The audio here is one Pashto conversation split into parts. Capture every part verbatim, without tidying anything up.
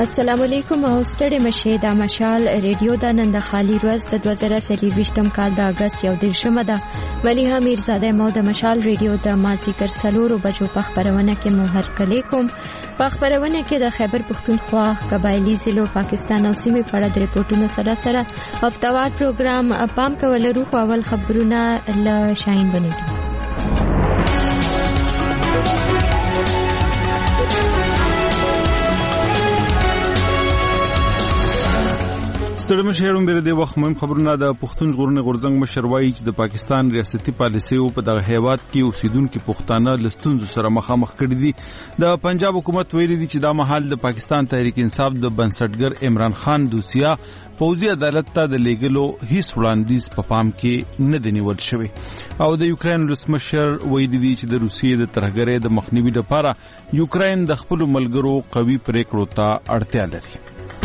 السلام علیکم او ستړي مشه د مشال ریډیو د نن د خالي ورځ د دوه زره څلورویشتم کال د اگست یو دیرشمه ده. مليحه میرزاده مو د مشال ریډیو د مازیګر سلورو بجو په خبرونه کې مو هرکلی کوم. په خبرونه کې د خیبر پختونخوا قبایلی ضلعو پاکستان او سیمې په اړه د ریپورتونو سره سره هفتوار پروګرام پام کول روح اول خبرونه ل شاین بنېږي. ستړي مشهورم بیر د وخت مهم خبرونه د پښتون ژغورنې غورځنګ مشر وایي چې د پاکستان ریاستي پالیسي او په دغه هیواد کې اوسیدونکو پښتانه لستونزو سره مخامخ کړي دي. د پنجاب حکومت ویلي دي چې دا مهال د پاکستان تحریک انصاف د بنسټګر عمران خان دوسیه پوځي عدالت ته د لیګلو هیڅ وړاندیز په پام کې نه دی نیول شوی. او د یوکرين ولسمشر ویلي دي چې د روسیې د ترهګرۍ د مخنیوي لپاره یوکرين د خپل ملګرو قوي پریکړو ته اړتیا لري.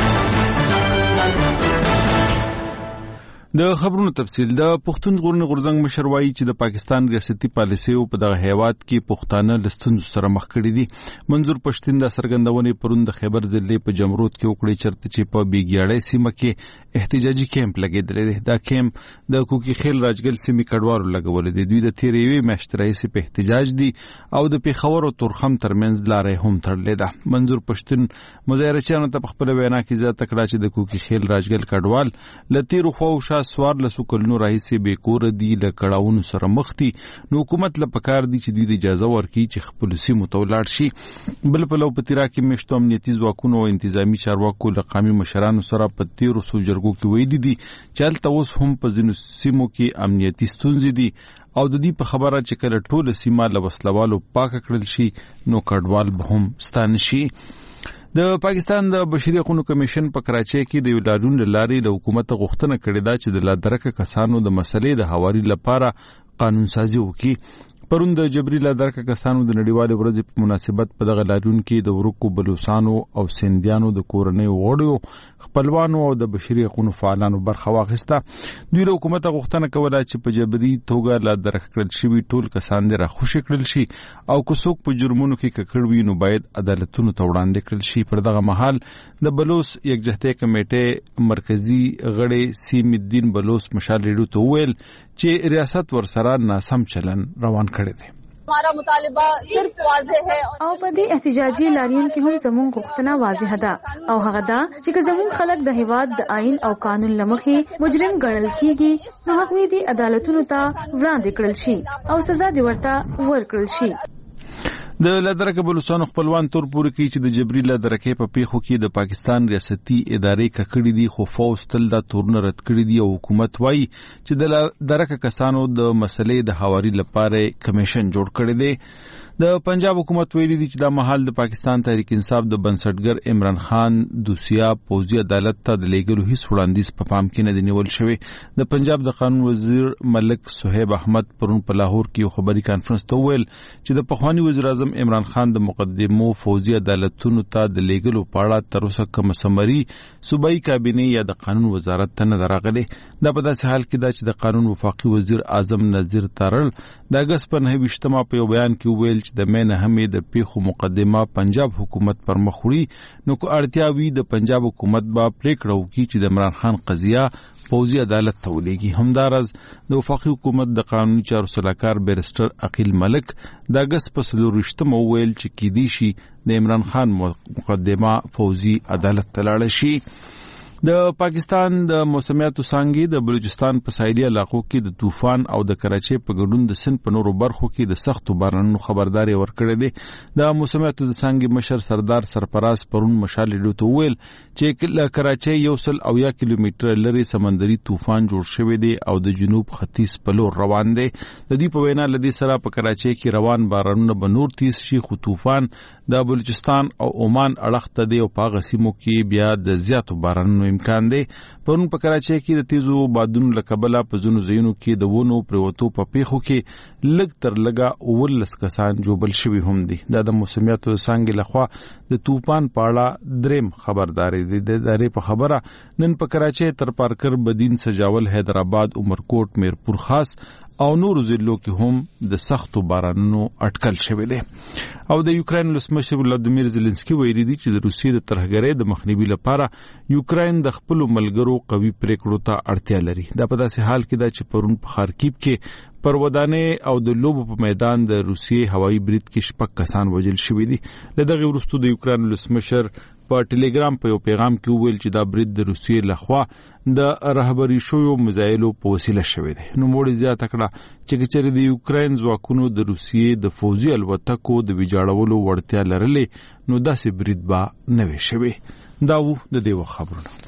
د خبرونو تفصیل. د پښتون ژغورنې غورځنګ مشر وایي چې د پاکستان ریاستي پالیسي او په دغه هیواد کې پښتانه لستونزو سره مخ کړي دي. منظور پښتين د سرګندونې پرون د خیبر ضلع په جمرود کې وکړي چرته چې په بیګیاړې سیمه کې احتجاجي کیمپ لګیدل دي. دا کیمپ د کوکی خیل راجګل سیمې کډوالو لګول دي. دوی د تیریوي میاشتې راهیسې په احتجاج دي او د پیښور او تورخم ترمنځ لارې هم تړلې ده. منظور پښتين مظاهرچیانو ته په خپل وینا کې زیاته کړه چې د کوکی خیل راجګل کډوال لتیرو خو سوار لسو کلونو راهیسې به کور دي له کړهونو سره مخ دي. نو حکومت له پکار دي چې د اجازه ورکړي چې خپل سیمو ته ولاړ شي. بل په لو پتیرا کې مشتو امنیتي ځواکونو او انتظامی چارواکو له قومي مشرانو سره په تیرو سو جرګو کې ویلي دي چې هلته اوس هم په ځینو سیمو کې امنیتي ستونزې دي او د دې په خبره چې کله ټول سیمه له وسلوالو پاک کړل شي نو کډوال به هم ستانه شي. د پاکستان د بشري حقوقو کمیشن په کراچۍ کې د یولادون لاري د حکومت غوښتنه کړې ده چې د لادرکه کسانو د مسلې د حواري لپاره قانون سازي وکړي. پرون د جبري لادرکه کسانو د نړیوال ورځې په مناسبت په دغه لارون کې د ورکو بلوچستانو او سندیانو د کورنۍ وړو خپلوانو او د بشري حقوقو فعالانو برخه واخیسته. دوی له حکومت غوښتنه کوله چې په جبري توګه لادرکه کړل شوی ټول کسان د راخوشي کړل شي او کوڅوک په جرمونو کې ککړ وي نو باید عدالتونو ته وړاندې کړل شي. پر دغه مهال د بلوچ یکجهتۍ کمیټې مرکزی غړي سیم الدین بلوچ مشال ریډیو ته ویل چې ریاست ورسره ناسم چلن روان کړی دی. हमारा मुतालिबा सिर्फ वाज़ेह है او په دې احتجاجي لاریون کې هم زموږ غوښتنه واضح ده او هغه دا چې زموږ خلک د هیواد د آئین او قانون لمخې مجرم ګڼل کیږي نو هغوی دې عدالتونو ته وړاندې کړل شي او سزا دې ورته ورکړل شي. د لادرکه بلوچستان خپلوان تور پورې کوي چې د جبري لادرکه په پیښو کې د پاکستان ریاستي ادارې ککړې دي خو فوز تل دا تورن رد کړی دی او حکومت وایي چې د لادرکه کسانو د مسلې د حواري لپاره کمیشن جوړ کړی دی. د پنجاب حکومت ویلي دي چې دا مهال د پاکستان تحریک انصاف د بنسټګر عمران خان دوسیه پوځي عدالت ته د لیګلو هیڅ وړاندیز په پام کې نه دی نیول شوی. د پنجاب د قانون وزیر ملک صہیب احمد پرون په لاهور کې یو خبري کانفرنس ته ویل چې د پخوانی وزیر اعظم عمران خان د مقدمو فوجي عدالتونو ته د لیګلو پاړه تر اوسه کوم سمري صوبایي کابینه یا د قانون وزارت ته نه راغلي. دا په داسې حال کې دا چې د قانون وفاقي وزیر اعظم نذیر تارړ د اگست په نهه ویشتمه په یو بیان کې ویل چې د مینه همې د پیښو مقدمه پنجاب حکومت پر مخ وړي نو کو اړتیا وي د پنجاب حکومت با پریکړه وکړي چې د عمران خان قضیه پوځي عدالت ته ولېږي. همدارز د وفاقي حکومت د قانوني چارو سلاکار بیرسټر عقیل ملک د اگست په څلورویشتمه ویل چې کیدی شي د عمران خان مقدمه پوځي عدالت ته لاړه شي. د پاکستان د موسمیاتو څانګې د بلوچستان په ساحلي علاقو کې د طوفان او د کراچۍ په ګډون د سند په نورو برخو کې د سختو بارانونو خبرداري ورکړې ده. د موسمیاتو د څانګې مشر سردار سرفراز پرون مشال ریډیو ته ویل چې له کراچۍ یو سل او یا کیلومتره لري سمندري طوفان جوړ شوی دی او د جنوب ختیځ په لور روان دی. د دې په وینا لدی سره په کراچۍ کې روان بارانونه به نور تیز شي خو طوفان د بلوچستان او عمان اړخ ته دی او په غسیمو کې بیا د زیاتو بارانونو امکان دی. پرون په کراچۍ کې د تیزو بادونو له کبله په ځینو ځایونو کې د ونو پریوتو په پیښو کې لږ تر لږه اوولس کسان جوبل شوي هم دي. دا د موسمیاتو څانګې لخوا د طوفان په اړه دریم خبرداري دی. د ادارې په خبره نن په کراچۍ تر پارکر بدین سجاول حیدرآباد عمرکوټ میرپور خاص او نور ضلعو کې هم د سختو بارانونو اټکل شوی دی. او د یوکرين ولسمشر ولادیمیر زيلنسکي ویلي دی چې د روسیې د ترهګرۍ د مخنیوي لپاره یوکرين د خپل ملګرو قوي پریکړو ته اړتیا لري. دا په داسې حال کې دا چې پرون په خارکیب کې پر ودانې او د لوبو په میدان د روسیې هوایي برید کې شپږ کسان وژل شوي دي. له دغه وروسته د یوکرين ولسمشر په ټلګرام په یو پیغام کې وویل چې دا برید د روسیې لخوا د رهبري شویو میزایلو په وسیله شوی دی. نو موږ زیاته کړه چې چېرې د یوکرين ځواکونو د روسیې د فوزي الوتکو د ویجاړولو وړتیا لرلې نو داسې برید به نه وي شوی. دا و د دې خبرونه.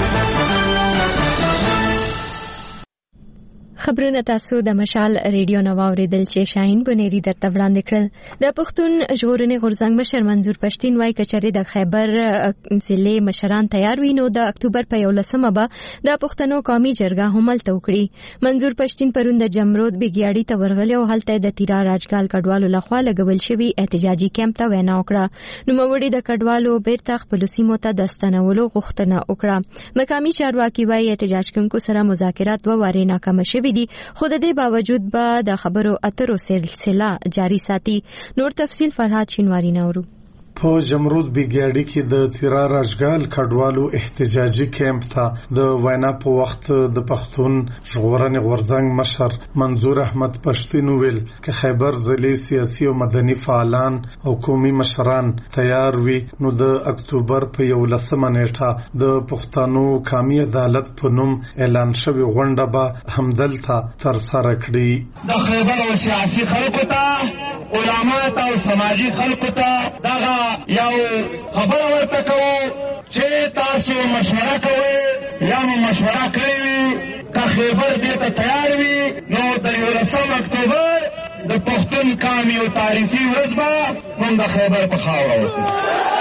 خبرونه تاسو د مشال ریډیو نو اوریدل چې شاهین بنيري درته وړاندې کړل. د پښتون ژغورنې غورځنګ مشر منظور پښتين وايي کچري د خیبر ضلع مشران تیار وي نو د اکتوبر په یولسمه به د پښتنو قومي جرګه هملته وکړي. منظور پښتين پرون د جمرود بګیاړي ته ورغلی او هلته د تیرا راجګال کډوالو لخوا لګول شوی احتجاجي کیمپ ته وینا وکړه. نو موړي د کډوالو بیرته خپل سیمو ته دستنولو غوښتنه وکړه. مقامي چارواکي وايي احتجاج کوونکو سره مذاکرات و واره ناکام شوي دي، خو د دې باوجود به د خبرو اترو سلسله جاری ساتي. نور تفصیل فرهاد شینواری نورو. په جمرود بیګیاړي کې د تیرا راجګال کډوالو احتجاجي کیمپ ته د وینا په وخت د پښتون ژغورنې غورځنګ مشر منظور احمد پښتين ویل چې خیبر ضلع سیاسي او مدني فعالان او قومي مشران تیار وي نو د اکتوبر په یولسمه نیټه د پښتنو قومي عدالت په نوم اعلان شوی غونډه به همدلته تر سره کړي. د خیبر او سیاسي خلکو ته علماء او سماجی خلکو ته دغه یو خبر ورته کوو چې تاسو مشوره کوئ یا مو مشوره کړې وي که خیبر دې ته تیار وي نو د یولسم اکتوبر د پښتون قومي او تاریخي ورځ به موږ د خیبر په خاوره وکړو.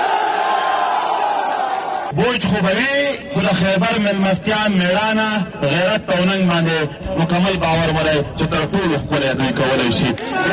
بوج خو به وي خو د خیبر مېلمستیا مېړانه غیرت او ننګ باندې مکمل باور ولرئ چې تر ټولو ښکلی دوی کولی شي.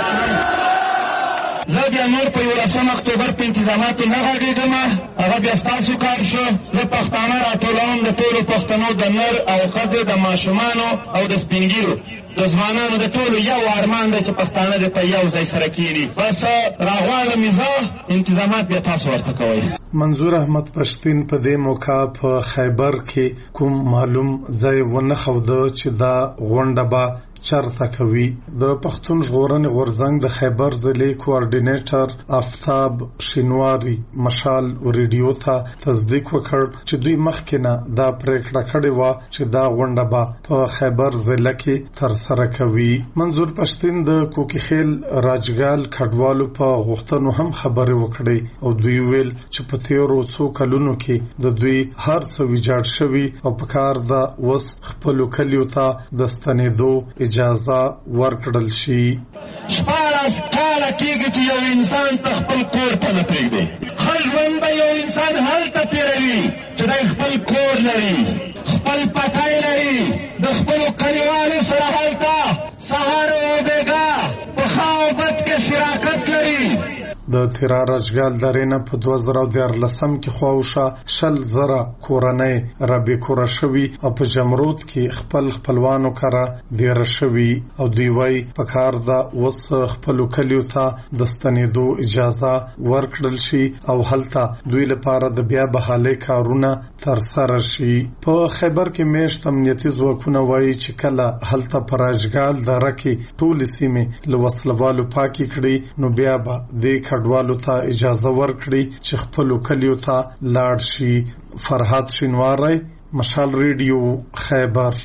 زه بیا نور په یولسم اکتوبر په انتظاماتو نه غږېږم، هغه بیا ستاسو کار شو. زه پښتانه راټولوم د ټولو پښتنو د نر او ښځې د ماشومانو او د سپین ږیرو د ځوانانو د ټولو یو ارمان دی چې پښتانه دې په یو ځای سره کېني. بس راغواړم زه انتظامات بیا تاسو ورته کوئ. منظور احمد پښتين په دې موقع په خیبر کې کوم معلوم ځای ونه ښوده چې دا غونډه به چرته کوي. د پښتون ژغورنې غورځنګ د خیبر ضلع کوارډینیټر آفتاب شینواری مشال ریډیو ته تصدیق وکړ چې دوی مخکې نه دا پریکړه کړې وه چې دا غونډه به په خیبر ضلع کې ترسره کوي. منظور پښتين د کوکیخیل راجګال کډوالو په غوښتنو هم خبرې وکړې او دوی ویل چې په تیرو څو کلونو کې د دوی هر څه ویجاړ شوي او په کار ده اوس خپلو کلیو ته د ستنېدو اجازه ورکړل شي. شپاړس کاله کېږي چې یو انسان ته خپل کور ته نه پرېږدي. ښه ژوند به یو انسان هلته تېروي چې دی خپل کور لري، خپل پټی لري، د خپلو کلیوالو سره هلته سهار او بېګا په ښه او بد کې شراکت لري. د تیرا راجګال درې نه په دوه زره دیارلسم کې خواوشا شل زره کورنۍ رابې کوره شوي او په جمرود کې خپل خپلوانو کره دیره شوي او دوی وایي په کار ده اوس خپلو کلیو ته د ستنېدو اجازه ورکړل شي او هلته دوی لپاره د بیا بحالۍ کارونه ترسره شي. په خیبر کې میشت امنیتي ځواکونه وایي چې کله هلته په راجګال دره کې ټولې سیمې له وسلوالو پاکې کړي نو بیا به دې کډوالو ته اجازه ورکړي چې خپلو کلیو ته لاړ شي. فرهاد شینواری مشال ریډیو خیبر.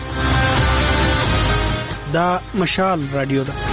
دا مشال رادیو ده.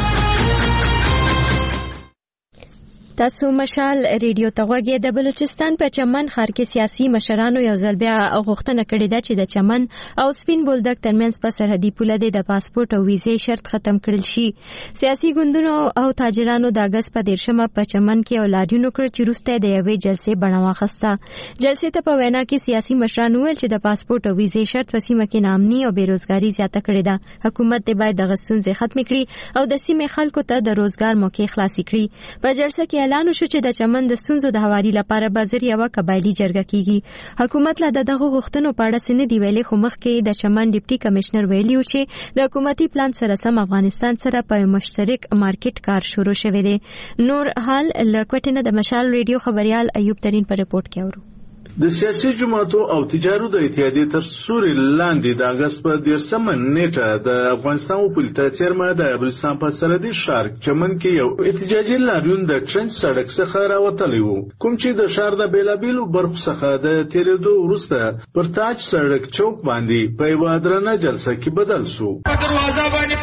تاسو مشال ریډیو ته غوږی. د بلوچستان په چمن ښار کې سیاسي مشرانو یو ځل بیا غوښتنه کړې ده چې د چمن او سپین بولدک ترمنځ په سرحدي پوله د پاسپورت او ویزې شرط ختم کړل شي. سیاسي ګوندونو او تاجرانو د اگست په دیرشمه په چمن کې اولادیون کړ چې وروسته د یوې جلسې بڼه واخیسته. جلسې ته په وینا کې سیاسي مشرانو ویل چې د پاسپورت او ویزې شرط په سیمه کې ناامني او بیروزګاري زیاته کړې ده. حکومت دې باید دغه ستونزې ختمې کړي او د سیمې خلکو ته د روزګار موقع خلاصې کړي. په جلسه کې اعلان وشو چې د چمن د ستونزو د هواري لپاره بازار یو قبایلی جرګه کیږي. حکومت لا دغه غوښتنو په اړه سند دی ویلي، خو مخکې د چمن ډیپټي کمشنر ویلي چې د حکومتي پلان سره سم افغانستان سره په مشترک مارکیټ کار شروع شوی دی. نور حال لکوټنه د مشال ریډیو خبريال ایوب ترين په رپورت کې اورو. د سیاسي جماعتو او تجارو د اتحادیې تر سوري لاندې د اگست په دیرشمه نیټه د افغانستان وپلیته چیرمه د بلوچستان په سرحدي ښار چمن کې یو احتجاجي لاریون د ټرنچ سړک څخه راوتلی و، کوم چې د ښار د بیلابیلو برخو څخه د تیریدو وروسته پر تاج سړک چوک باندې په یوه درنه جلسه کې بدل شو. په دروازه باندې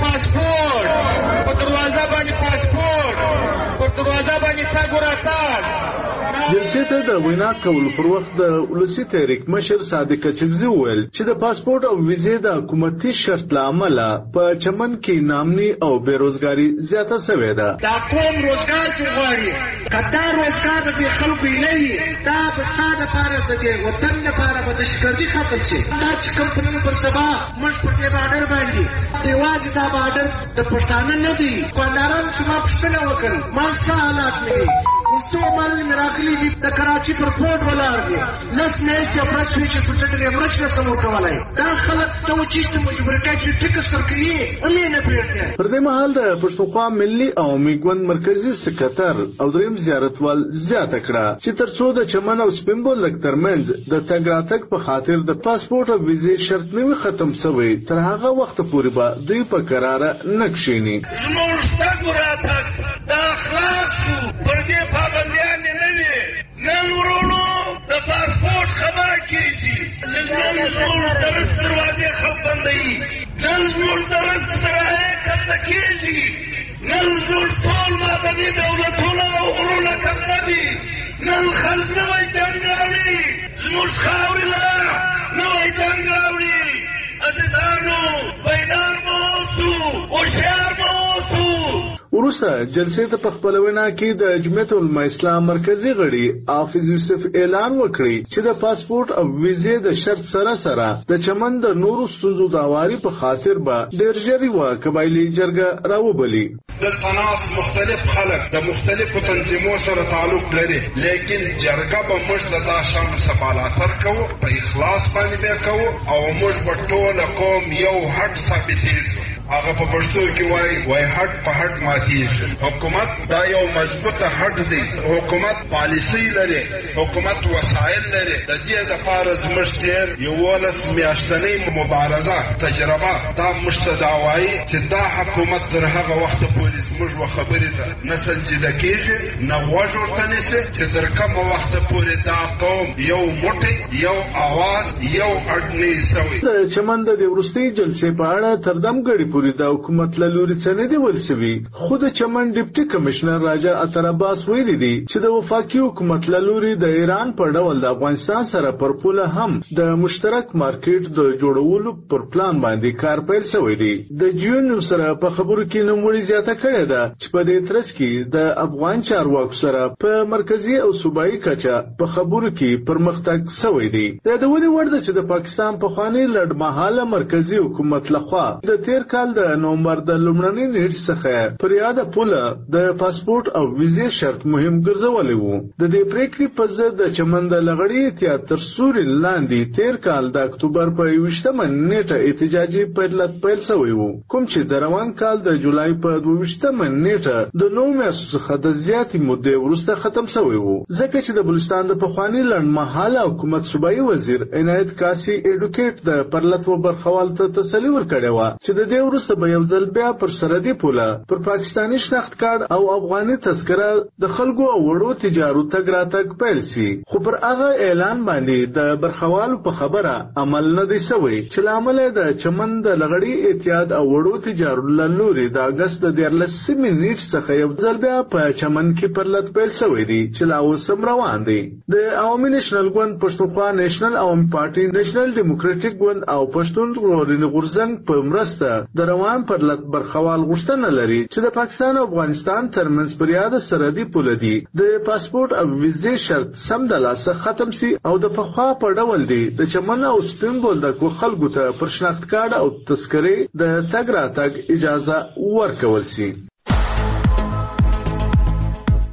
پاسپورت، په دروازه باندې پاسپورت، په دروازه باندې تګ وراتګ. جلسې ته د وینا کولو پر وخت د ولسی تحریک مشر صادق چغزي وویل چې د پاسپورت او ویزې د حکومتي شرط لامل په چمن کې نامني او بیروزګاری زیاته شوې ده. دا کوم روزګار چې غواړي کدا روزګار د خلکو نه وي، دا په ستاسو لپاره د وطن لپاره به د شکردي ختم شي. دا چې کمپنیو پر سبا مش په دې بارډر باندې دیواز دا بارډر د پښتانه نه دی. کانداران چې ما پښتنه وکړ ما څه حالات نه دي. څو مال مراکلی دي د کراچي پر پورت ولار دي لس میاشتې افراد شوي چې پټټلې مرچ نه سمو کولای. دا خلک ته وچیشته مجبورټای چې ټیکس ورکوي ولې نه پرېږدي. پر دې مهال د پښتونخوا ملي عوامي ګوند مرکزي سکرټر او دریم زیارتوال زیاته کړه چې ترڅو د چمن او سپینبولک ترمنځ د تګ راتګ په خاطر د پاسپورت او ویزې شرط نه ختم شوی، تر هغه وخت پورې به دوی په قرار نه کښیني. زموږ تګ راتګ د اخلاق پر دې پابندیان نه وي. نن ورونو د پاسپورت خبره کیږي چې نن زموږ درس دروازې خلک بندوي، نن زموږ درس دروازې کته کیږي، نن زموږ ټول مدني دولتونه او غرونه کته دي. نن خلک نوی جنګ راوړي، زموږ خاورې له نوی جنګ راوړي. عزیزانو بیدار به اوسو، هوښیار به اوسو. وروسته جلسې ته په خپله وینا کې د جمعیت العلماء اسلام مرکزي غړي حافظ یوسف اعلان وکړي چې د پاسپورت او ویزې د شرط سره سره د چمن د نورو ستونزو د هواري په خاطر به ډېر ژر یوه قبایلي جرګه راوبلي. دلته ناس مختلف خلک د مختلفو تنظیمو سره تعلق لري، لیکن جرګه به موږ د دا شانو سفالاتر کوو، په اخلاص باندې به کوو او موږ به ټوله قوم یو هټ ثابتېږو. هغه په پښتو کې وایي وای هټ په هټ ماتېږي. حکومت دا یو مضبوطه هټ دی، حکومت پالیسي لري، حکومت وسایل لري. د دې لپاره زموږ تېر یولس میاشتنۍ مبارزه تجربه دا موږ ته دا وایي چې دا حکومت تر هغه وخته پورې زموږ و خبرې ته نه سنجیده کېږي، نه غوږ ورته نیسي چې تر کومه وخته پورې دا قوم یو موټی، یو اواز، یو اډ نه سوی. د چمن د وروستۍ جلسې په اړه تر دمګړي پورې د حکومت له لوري څه نه دی ویل سوي، خو د چمن ډیپټي کمشنر راجا اتر عباس ویلي دي چې د وفاقي حکومت له لوري د ایران په ډول د افغانستان سره پر پوله هم د مشترک مارکیټ د جوړولو پر پلان باندې کار پیل شوی دی. د جیون سره په خبرو کې نوموړي زیاته کړې ده چې په دې ترڅ کې د افغان چارواکو سره په مرکزی او صوبایي کچه په خبرو کې پرمختګ شوی دی. د دولي ورده چې د پاکستان په خواني لړمحاله مرکزی حکومت لخوا د تیر کال د نومبر د لومړنۍ نیټې څخه پر یاده پوله د پاسپورت او ویزې شرط مهم ګرځولی وو. د دې پریکړې په ضد د چمن د لغړی اتحاد تر سوري لاندې تیر کال د اکتوبر په یوویشتمه نیټه احتجاجي پیلت پیل شوی وو، کوم چې د روان کال د جولای په دوه نیټه د نو میاشتو څخه د زیاتې مودې وروسته ختم شوی وو، ځکه چې د بلوچستان د پخواني لنډمهاله حکومت صوبایي وزیر عنایت کاسي ایډوکیټ د پرلط و برخوال ته تسلي ورکړې وه چې د دې وروسته به یو ځل بیا پر سرحدي پوله پر پاکستاني شناخت کارت او افغاني تذکره د خلکو او وړو تجارو تګ راتګ پیل سي. خو پر هغه اعلان باندې د برخوالو په خبره عمل نه دی شوی چې له امله د چمن د لغړی اتحاد او وړو تجارو له لوري د اګست د دیارلسمې نیټې څخه یو ځل بیا په چمن کې پرلط پیل شوی دی چې لا اوس هم روان دی. د عوامي نېشنل ګوند، پښتونخوا نېشنل عوامي پارټي، نېشنل ډیموکراټیک ګوند او پښتون ژغورنې غورځنګ په مرسته د روان پرلط برخوال غوښتنه لري چې د پاکستان او افغانستان ترمنځ پر یاده سرحدي پوله دی د پاسپورت او ویزې شرط سم د لاسه ختم سي او د پخوا په ډول دی د چمن او سپین بولدکو خلکو ته پر شناخت کارت او تذکرې د تګ راتګ اجازه ورکول سي.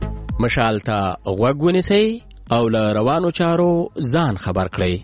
مشال ته غوږ ونیسئ او له روانو چارو ځان خبر کړئ.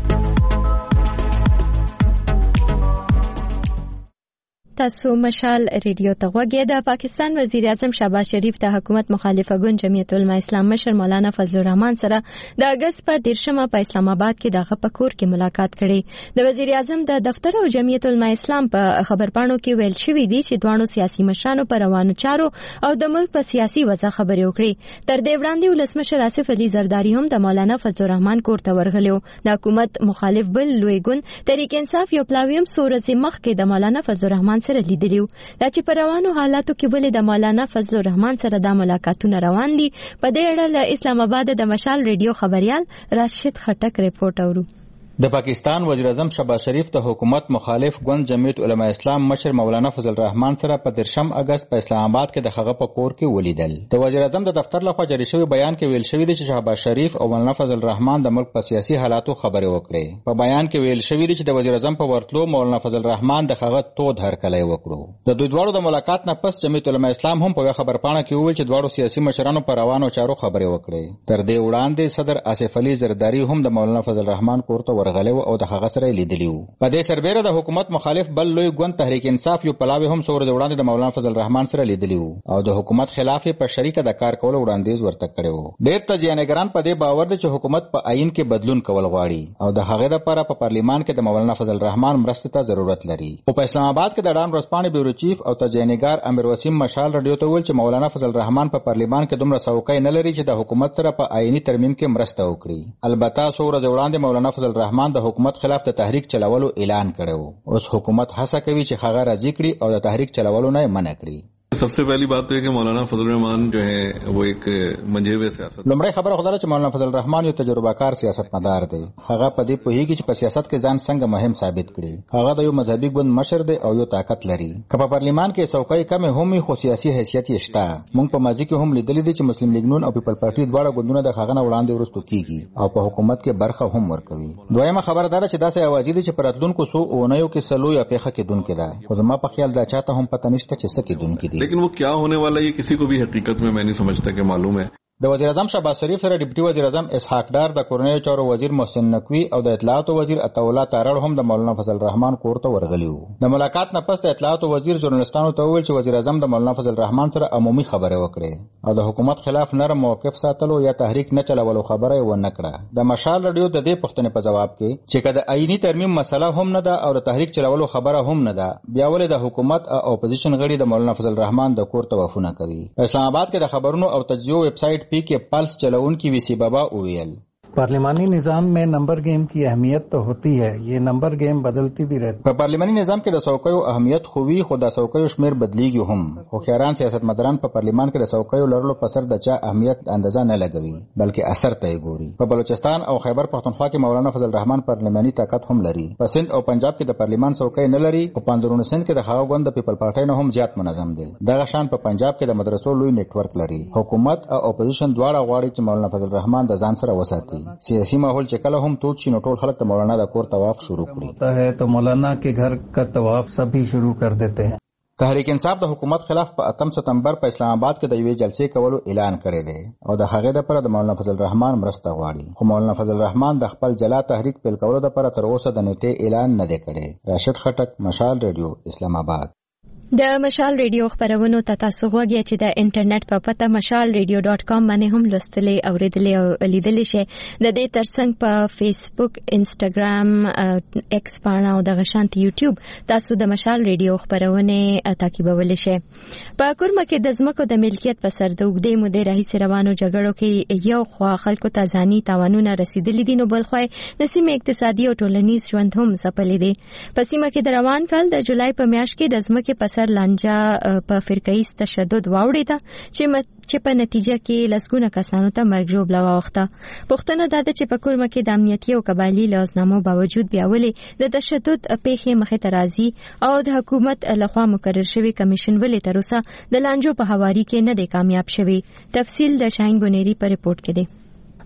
تاسو مشال ریډیو ته غوږی. د پاکستان وزیر اعظم شهباز شریف د حکومت مخالفه ګوند جمعیت العلماء اسلام مشر مولانا فضل الرحمن سره د اگست په دیرشمه په اسلام آباد کې د هغه په کور کې ملاقات کړي. د وزیر اعظم د دفتر او جمعیت العلماء اسلام په خبرپاڼو کې ویل شوی دی چې دوانو سیاسي مشرانو پر روانو چارو او د ملک په سیاسي وضع خبرې وکړي. تر دې وړاندې ولسمشر آصف علي زرداری هم د مولانا فضل الرحمن کور ته ورغلو. د حکومت مخالف بل لوی ګوند تحریک انصاف یو پلاویم سورزي مخ کې د مولانا فضل الرحمن سره لیدلیو. دا چې په روانو حالاتو کې ولې د مولانا فضل الرحمن سره د ملاقاتونه روان دي، په دې اړه له اسلام آباد د مشال ریډیو خبريال راشد خټک ریپورت اورو. د پاکستان وزیر اعظم شهباز شریف د حکومت مخالف ګوند جمعیت العلماء اسلام مشر مولانا فضل الرحمن سره په درشم اگست په اسلام آباد کې د هغه په کور کې ولیدل. د وزیر اعظم د دفتر لخوا جاری شوی بیان کې ویل شوی دی چې شهباز شریف او مولانا فضل الرحمن د ملک په سیاسي حالاتو خبرې وکړې. په بیان کې ویل شوی دی چې د وزیر اعظم په ورتلو مولانا فضل الرحمن د هغه تود هرکلی وکړو. د دوی دواړو د ملاقات نه پس جمعیت العلماء اسلام هم په خبرپاڼه کې وویل چې دواړو سیاسي مشرانو پر روانو چارو خبرې وکړې. تر دې وړاندې صدر آصف علي زرداری هم د مولانا فضل الرحمن کور ته ورغلی او د هغه سره لیدلیو. په دې سربېره د حکومت مخالف بل لوی ګوند تحریک انصاف یو پلاوی هم سور د وړاندې د مولانا فضل الرحمن سره لیدلیو او د حکومت خلاف په شریکه د کار کولو وړاندیز ورته کړو. ډېر تجزیه‌نګران په دې باور دي چې حکومت په آئین کې بدلون کول غواړي او د هغې لپاره په پارلیمان کې د مولانا فضل الرحمن مرستې ته ضرورت لري. او په اسلام آباد کې د ډان ورځپاڼې بیورو چیف او تجزیه‌نګار امیر وسیم مشال رادیو ته ویل چې مولانا فضل الرحمن په پارلیمان کې دومره څوکۍ نه لري چې د حکومت سره په آئینی ترمیم کې مرسته وکړي. البته سور د وړاندې مولانا فضل الرحمن د حکومت خلاف د تحریک چلولو اعلان کړو. اوس حکومت هڅه کوي چې هغه راضي کړي او د تحریک چلولو نه منع کړي. सबसे पहली बात तो है कि मौलाना फजल रहमान जो है वो एक मंझेवे सियासत. لومړی خبره خو دا چې مولانا فضل الرحمن یو تجربه کار سیاستمدار دی. هغه په دې پوهیږي چې په سیاست کې ځان څنګه مهم ثابت کړي. هغه د یو مذهبي ګوند مشر دی او یو طاقت لري. که په پارلیمان کې څوکۍ کمې هم خو سیاسي حیثیت یې شته. موږ په ماضي کې هم لیدلې دي چې مسلم لیگ نون او پیپل پارټي دواړه ګوندونه د هغه نه وړاندې ورستو کیږي او په حکومت کې برخه هم ورکوي. دویمه خبره دا چې داسې اوازې دي چې پر راتلونکو څو اونیو کې سلو یا پیخه کېدونکې ده. خو زما په خیال دا چاته هم پته نشته چې څه کېدونکې دي. लेकिन वो क्या होने वाला ये किसी को भी हकीकत में मैं नहीं समझता कि मालूम है. د وزیر اعظم شهباز شریف سره ډیپټي وزیر اعظم اسحاق ډار، د کورنیو چارو وزیر محسن نقوی او د اطلاعات وزیر عطا الله تارړ هم د مولانا فضل الرحمن کور ته ورغلي وو. د ملاقات نه پس د اطلاعات وزیر ژورنالستانو ته وویل چې وزیر اعظم د مولانا فضل الرحمن سره عمومي خبرې وکړې او د حکومت خلاف نرم موقف ساتلو یا تحریک نه چلولو خبره یې ونه کړه. د مشال رادیو د دې پوښتنې په جواب کې چې کله آئینی ترمیم مسله هم نه ده او د تحریک چلولو خبره هم نه ده، بیا ولې د حکومت او اپوزیشن غړي د مولانا فضل الرحمن د کور توافونه کوي. په اسلام آباد کې د خبرونو او تجزیو ویب سایټ پی کې پلس चलाउन की वीसी बाबा उवियल. पार्लिमानी निजाम में नंबर गेम की अहमियत तो होती है, ये नंबर गेम बदलती भी रहती है. په پارلیماني نظام کې د څوکیو اهمیت خو وی خو د څوکیو شمیر بدلیږي هم. خو خیران سیاستمداران په پارلیمان کې د څوکیو لرلو په سر د چا اهمیت اندازه نه لګوي بلکې اثر ته یې ګوري. په بلوچستان او خیبر پښتونخوا کې مولانا فضل الرحمن پارلیماني طاقت هم لري. په سند او پنجاب کې د پارلیمان څوکۍ نه لري او په اندرون سند کې د هغه ګوند د پیپل پارټي نه هم زیات منظم دي. دغه شان په پنجاب کې د مدرسو لوی نیټ ورک لري. حکومت او اپوزیشن دواړه غواړي چې مولانا فضل الرحمن د ځان سره وساتي. سیاسي ماحول چې کله هم توت شي نو ټول خلک د مولانا د کور طواف شروع کړي. होता है तो मौलाना के घर का तवाफ सभी शुरू कर देते हैं. تحریک انصاف د حکومت خلاف په اتم ستمبر په اسلام آباد کې د یوې جلسې کولو اعلان کړی دی او د هغې لپاره د مولانا فضل الرحمن مرسته غواړي. خو مولانا فضل الرحمن د خپل جلا تحریک پیل کولو لپاره تر اوسه د نیټې اعلان نه دی کړی. راشد خټک، مشال ریډیو، اسلام آباد. د مشال ریډیو خبرونو ته تاسو غوږی چې د انټرنیټ په پته مشال ریډیو ډاټ کام باندې هم لوستلی او لیدلی او لیدلی شئ. د دې ترڅنګ په فیسبوک، انسټاګرام، ایکس پاڼه او د غشانت یوټیوب تاسو د مشال ریډیو خبرونه تعقیبولی شئ. په کورمه کې د ځمکو د ملکیت په سر د اوږدې مودې راهیسې روانو جګړو کې یو خوا خلکو ته ځاني تاوانونه رسیدلي دي، نو بل خوا د سیمې اقتصادي او ټولنیز ژوند هم ځپلی دی. په سیمه کې د روان کال د جولای په میاشت کې د ځمکې په سر لانجه په فرقه‌ایز تشدد واوړېده چې چې په نتیجه کې لسګونه کسانو ته مرګ ژوبله واوښته. پوښتنه دا ده چې په کورمه کې د امنیتي او قبایلي لازمنامو باوجود بیا ولې د تشدد پیښې مخې ته راځي او د حکومت لخوا مقرر شوی کمیشن ولې تر اوسه د لانجو په هواري کې نه دی کامیاب شوی. تفصیل د شاهین بنيري په ریپورت کې دی.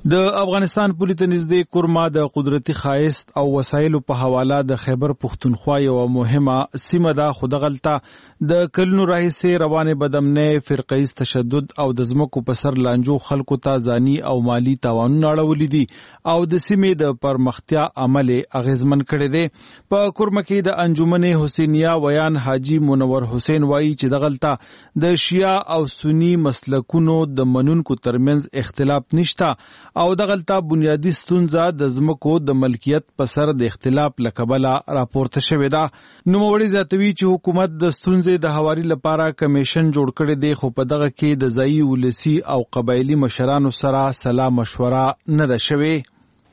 د افغانستان پولیس ته نږدې کورما د قدرتي خایست او وسایلو په حواله د خیبر پښتونخوا یو مهمه سیمه ده، خو دغلته د کلونو راهیسې روانې بدامنۍ، فرقه‌ایز تشدد او د ځمکو په سر لانجو خلکو ته ځاني او مالی تاوانونه اړولي دي او د سیمې د پرمختیا عمل اغیزمن کړی دی. په کورما کې د انجمن حسینیه ویان حاجی منور حسین وایي چې دغلته د شیعه او سنی مسلکونو د منونکو ترمنځ اختلاف نشته او دغلته بنیادی ستونزه د ځمکو د ملکیت په سر د اختلاف لکبله راپورته شوې ده. نوموړي زیاتوي چې حکومت د ستونزې د هواري لپاره کمیشن جوړ کړی دی، خو په دغه کې د ځایي ولسي او قبایلي مشرانو سره سلا مشوره نه ده شوې.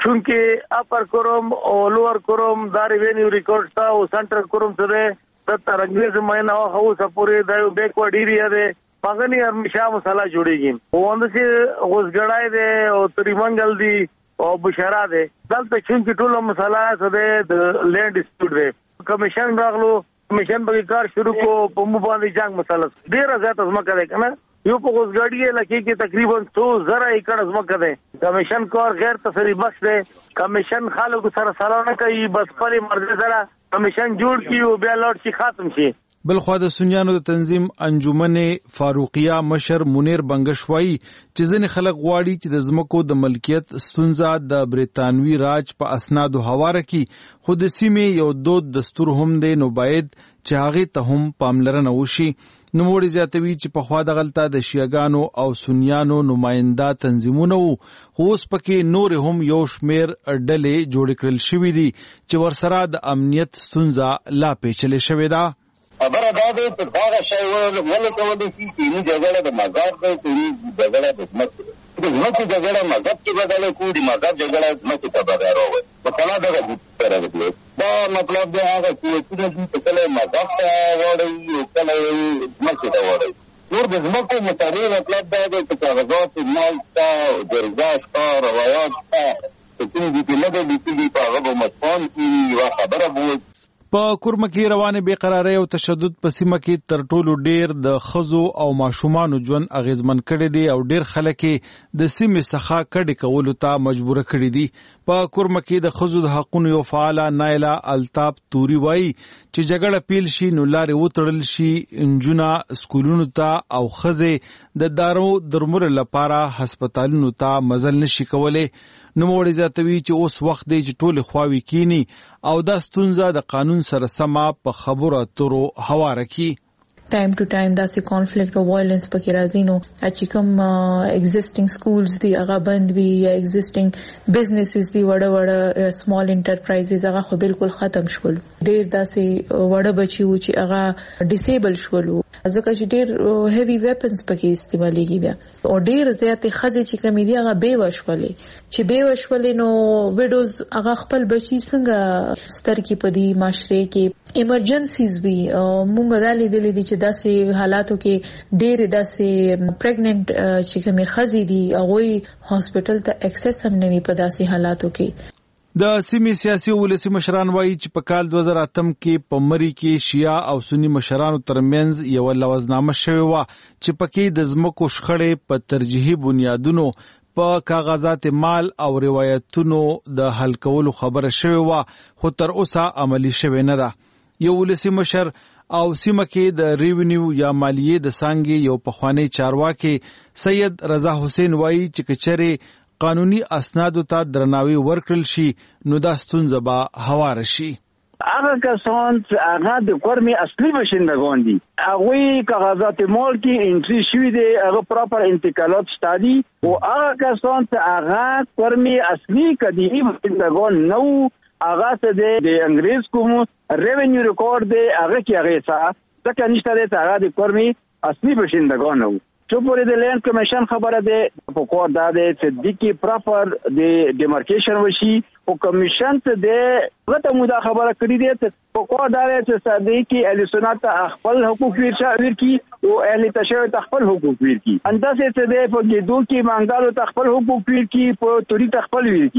چونکه اپر کوروم او لوور کوروم دا ریوینیو ریکارډ تا او سنټرل کوروم سره د ترنګز مېنا او هو سپوري د بیکورډ ایریا ده پاغنی همیشه مسله جوړیږي وند چې غوسګړای دی او تریمنګل دی او بشرا دی دلته چې ټول مسله سره د لینډ ډیسپیوټ دی. کمیشن راغلو، کمیشن به کار شروع کو په مو باندې جنگ مسله ډیره زیاته ځمکه ده کنه یو په غوسګړی لکه کې تقریبا څو زره ایکړ ځمکه ده. کمیشن کار غیر تصریح بخش دی، کمیشن خلکو سره سره نه کوي، بس پرې مرزه سره کمیشن جوړ کیو بیا لوټ شي ختم شي. بلخوا د سنیانو د تنظیم انجمن فاروقیه مشر منیر بنگش وایي چې ځینې خلک غواړي چې د ځمکو د ملکیت ستونزه د بریتانوي راج په اسنادو هواره کړي، خو د سیمې یو دود دستور هم دی، نو باید چې هغې ته هم پاملرنه وشي. نوموړي زیاتوي چې پخوا دغلته د شیعګانو او سنیانو نماینده تنظیمونه وو، خو اوس پکې نور هم یو شمیر ډلې جوړې کړل شوي دي چې ورسره د امنیت ستونزه لا پیچلې شوې ده. خبره دا ده چې دغه شی ولې کولی شي چې یې جګړه د مذهب دی، چې یې جګړه د ځمکې ده. د ځمکې جګړه مذهب کې بدله کړو، د مذهب جګړه ځمکې ته به راوړي. په کله دغه سره دی دا مطلب دی هغه چې چې کله مذهب ته واړوي او کله ځمکې ته واړوي. نور د ځمکو مطابق مطلب دا دی چې کاغذات مال شته، جرګه شته، روایات شته، چې کوم دي چې نه دی لیکلي په هغه به مسپان کړي، یوه خبره به په کورما کې روانې بې قرارۍ او تشدد په سیمه کې تر ټولو ډیر د ښځو او ماشومانو ژوند اغیزمن کړی دی او ډیر خلک د سیمې څخه کډې کولو ته مجبوره کړي دي. په کورما کې د ښځو د حقونو یو فعاله نایله الطاف توري وایي چې جګړه پیل شي نو لارې وتړل شي، نجونه سکولونو ته او ښځې د دارو درملو لپاره هسپتالونو ته مزل نشي کولی. نوموړي زیاتوي چې اوس وخت دی چې ټولې خواوې کینی او دا ستونزه د قانون سره سمه په خبرو اترو هواره کړي. ټایم ټو ټایم داسې کانفلیکټ او وایلنس پکې راځي، نو چې کوم ایگزیسټینګ سکولز دي هغه بند وي یا ایگزیسټینګ بزنسز دي وړه وړه سمال انټرپرایزز هغه خو بالکل ختم شول. ډیر داسې وړه بچي وو چې هغه ډیسیبل شول، ځکه چې ډیر هیوی ویپنز پکې استعمالېږي بیا او ډیر زیاتې ښځې چې کمې دي هغه بیوه شولې چې بیوه شولې نو ویډوز هغه خپل بچي څنګه ستر کې په دې معاشره کې ایمرجنسیز وي. مونږ دا لیدلې دي چې داسې حالاتو کې ډېر داسې پریګننټ چې کومې ښځې دي هغوی هاسپټل ته اکسس هم نه وي په داسې حالاتو کې. د سیمې سیاسي او ولسي مشران وایي چې په کال دوه زره اتم کې په مری کې شیعه او سنی مشرانو ترمنځ یو لوزنامه شوې وه چې پکې د ځمکو شخړې په ترجیحي بنیادونو په کاغذات مال او روایتونو د حل کولو خبره شوې وه، خو تر اوسه عملي شوې نه ده. یو ولسي مشر او سیمه کې د ریونیو یا مالیې د څانګې یو پخوانی چارواکي سید رضا حسین وایي چې کچره قانوني اسنادو ته درناوی ورکړل شي نو دا ستونزه به هواره شي. هغه کسان چې هغه د کورمي اصلي باشندگان دي هغوی کاغذات مال کې انټری شوي دي، هغه پراپر انتقالات شته دي، او هغه کسان چې هغه کورمي اصلي قدیمي باشندگان نه وو هغه څه د انګریز کوم ریونیو ریکارډ دی هغه کې هغه څه ځکه نشته دی چې هغه د کورمي اصلي باشندگان نه وو. چې پورې د لینډ کمیشن خبره ده په کور دا ده چې د کې پراپر د ډیمارکیشن وشي او کمیشن ته د غته مو دا خبره کړې ده چې په کور دا ده چې صدې کې اهل سنت خپل حقوق ورچي او اهل تشیع خپل حقوق ورچي اندازې ته د په کې دوه کې مانګالو خپل حقوق ورچي په توري خپل ورچي.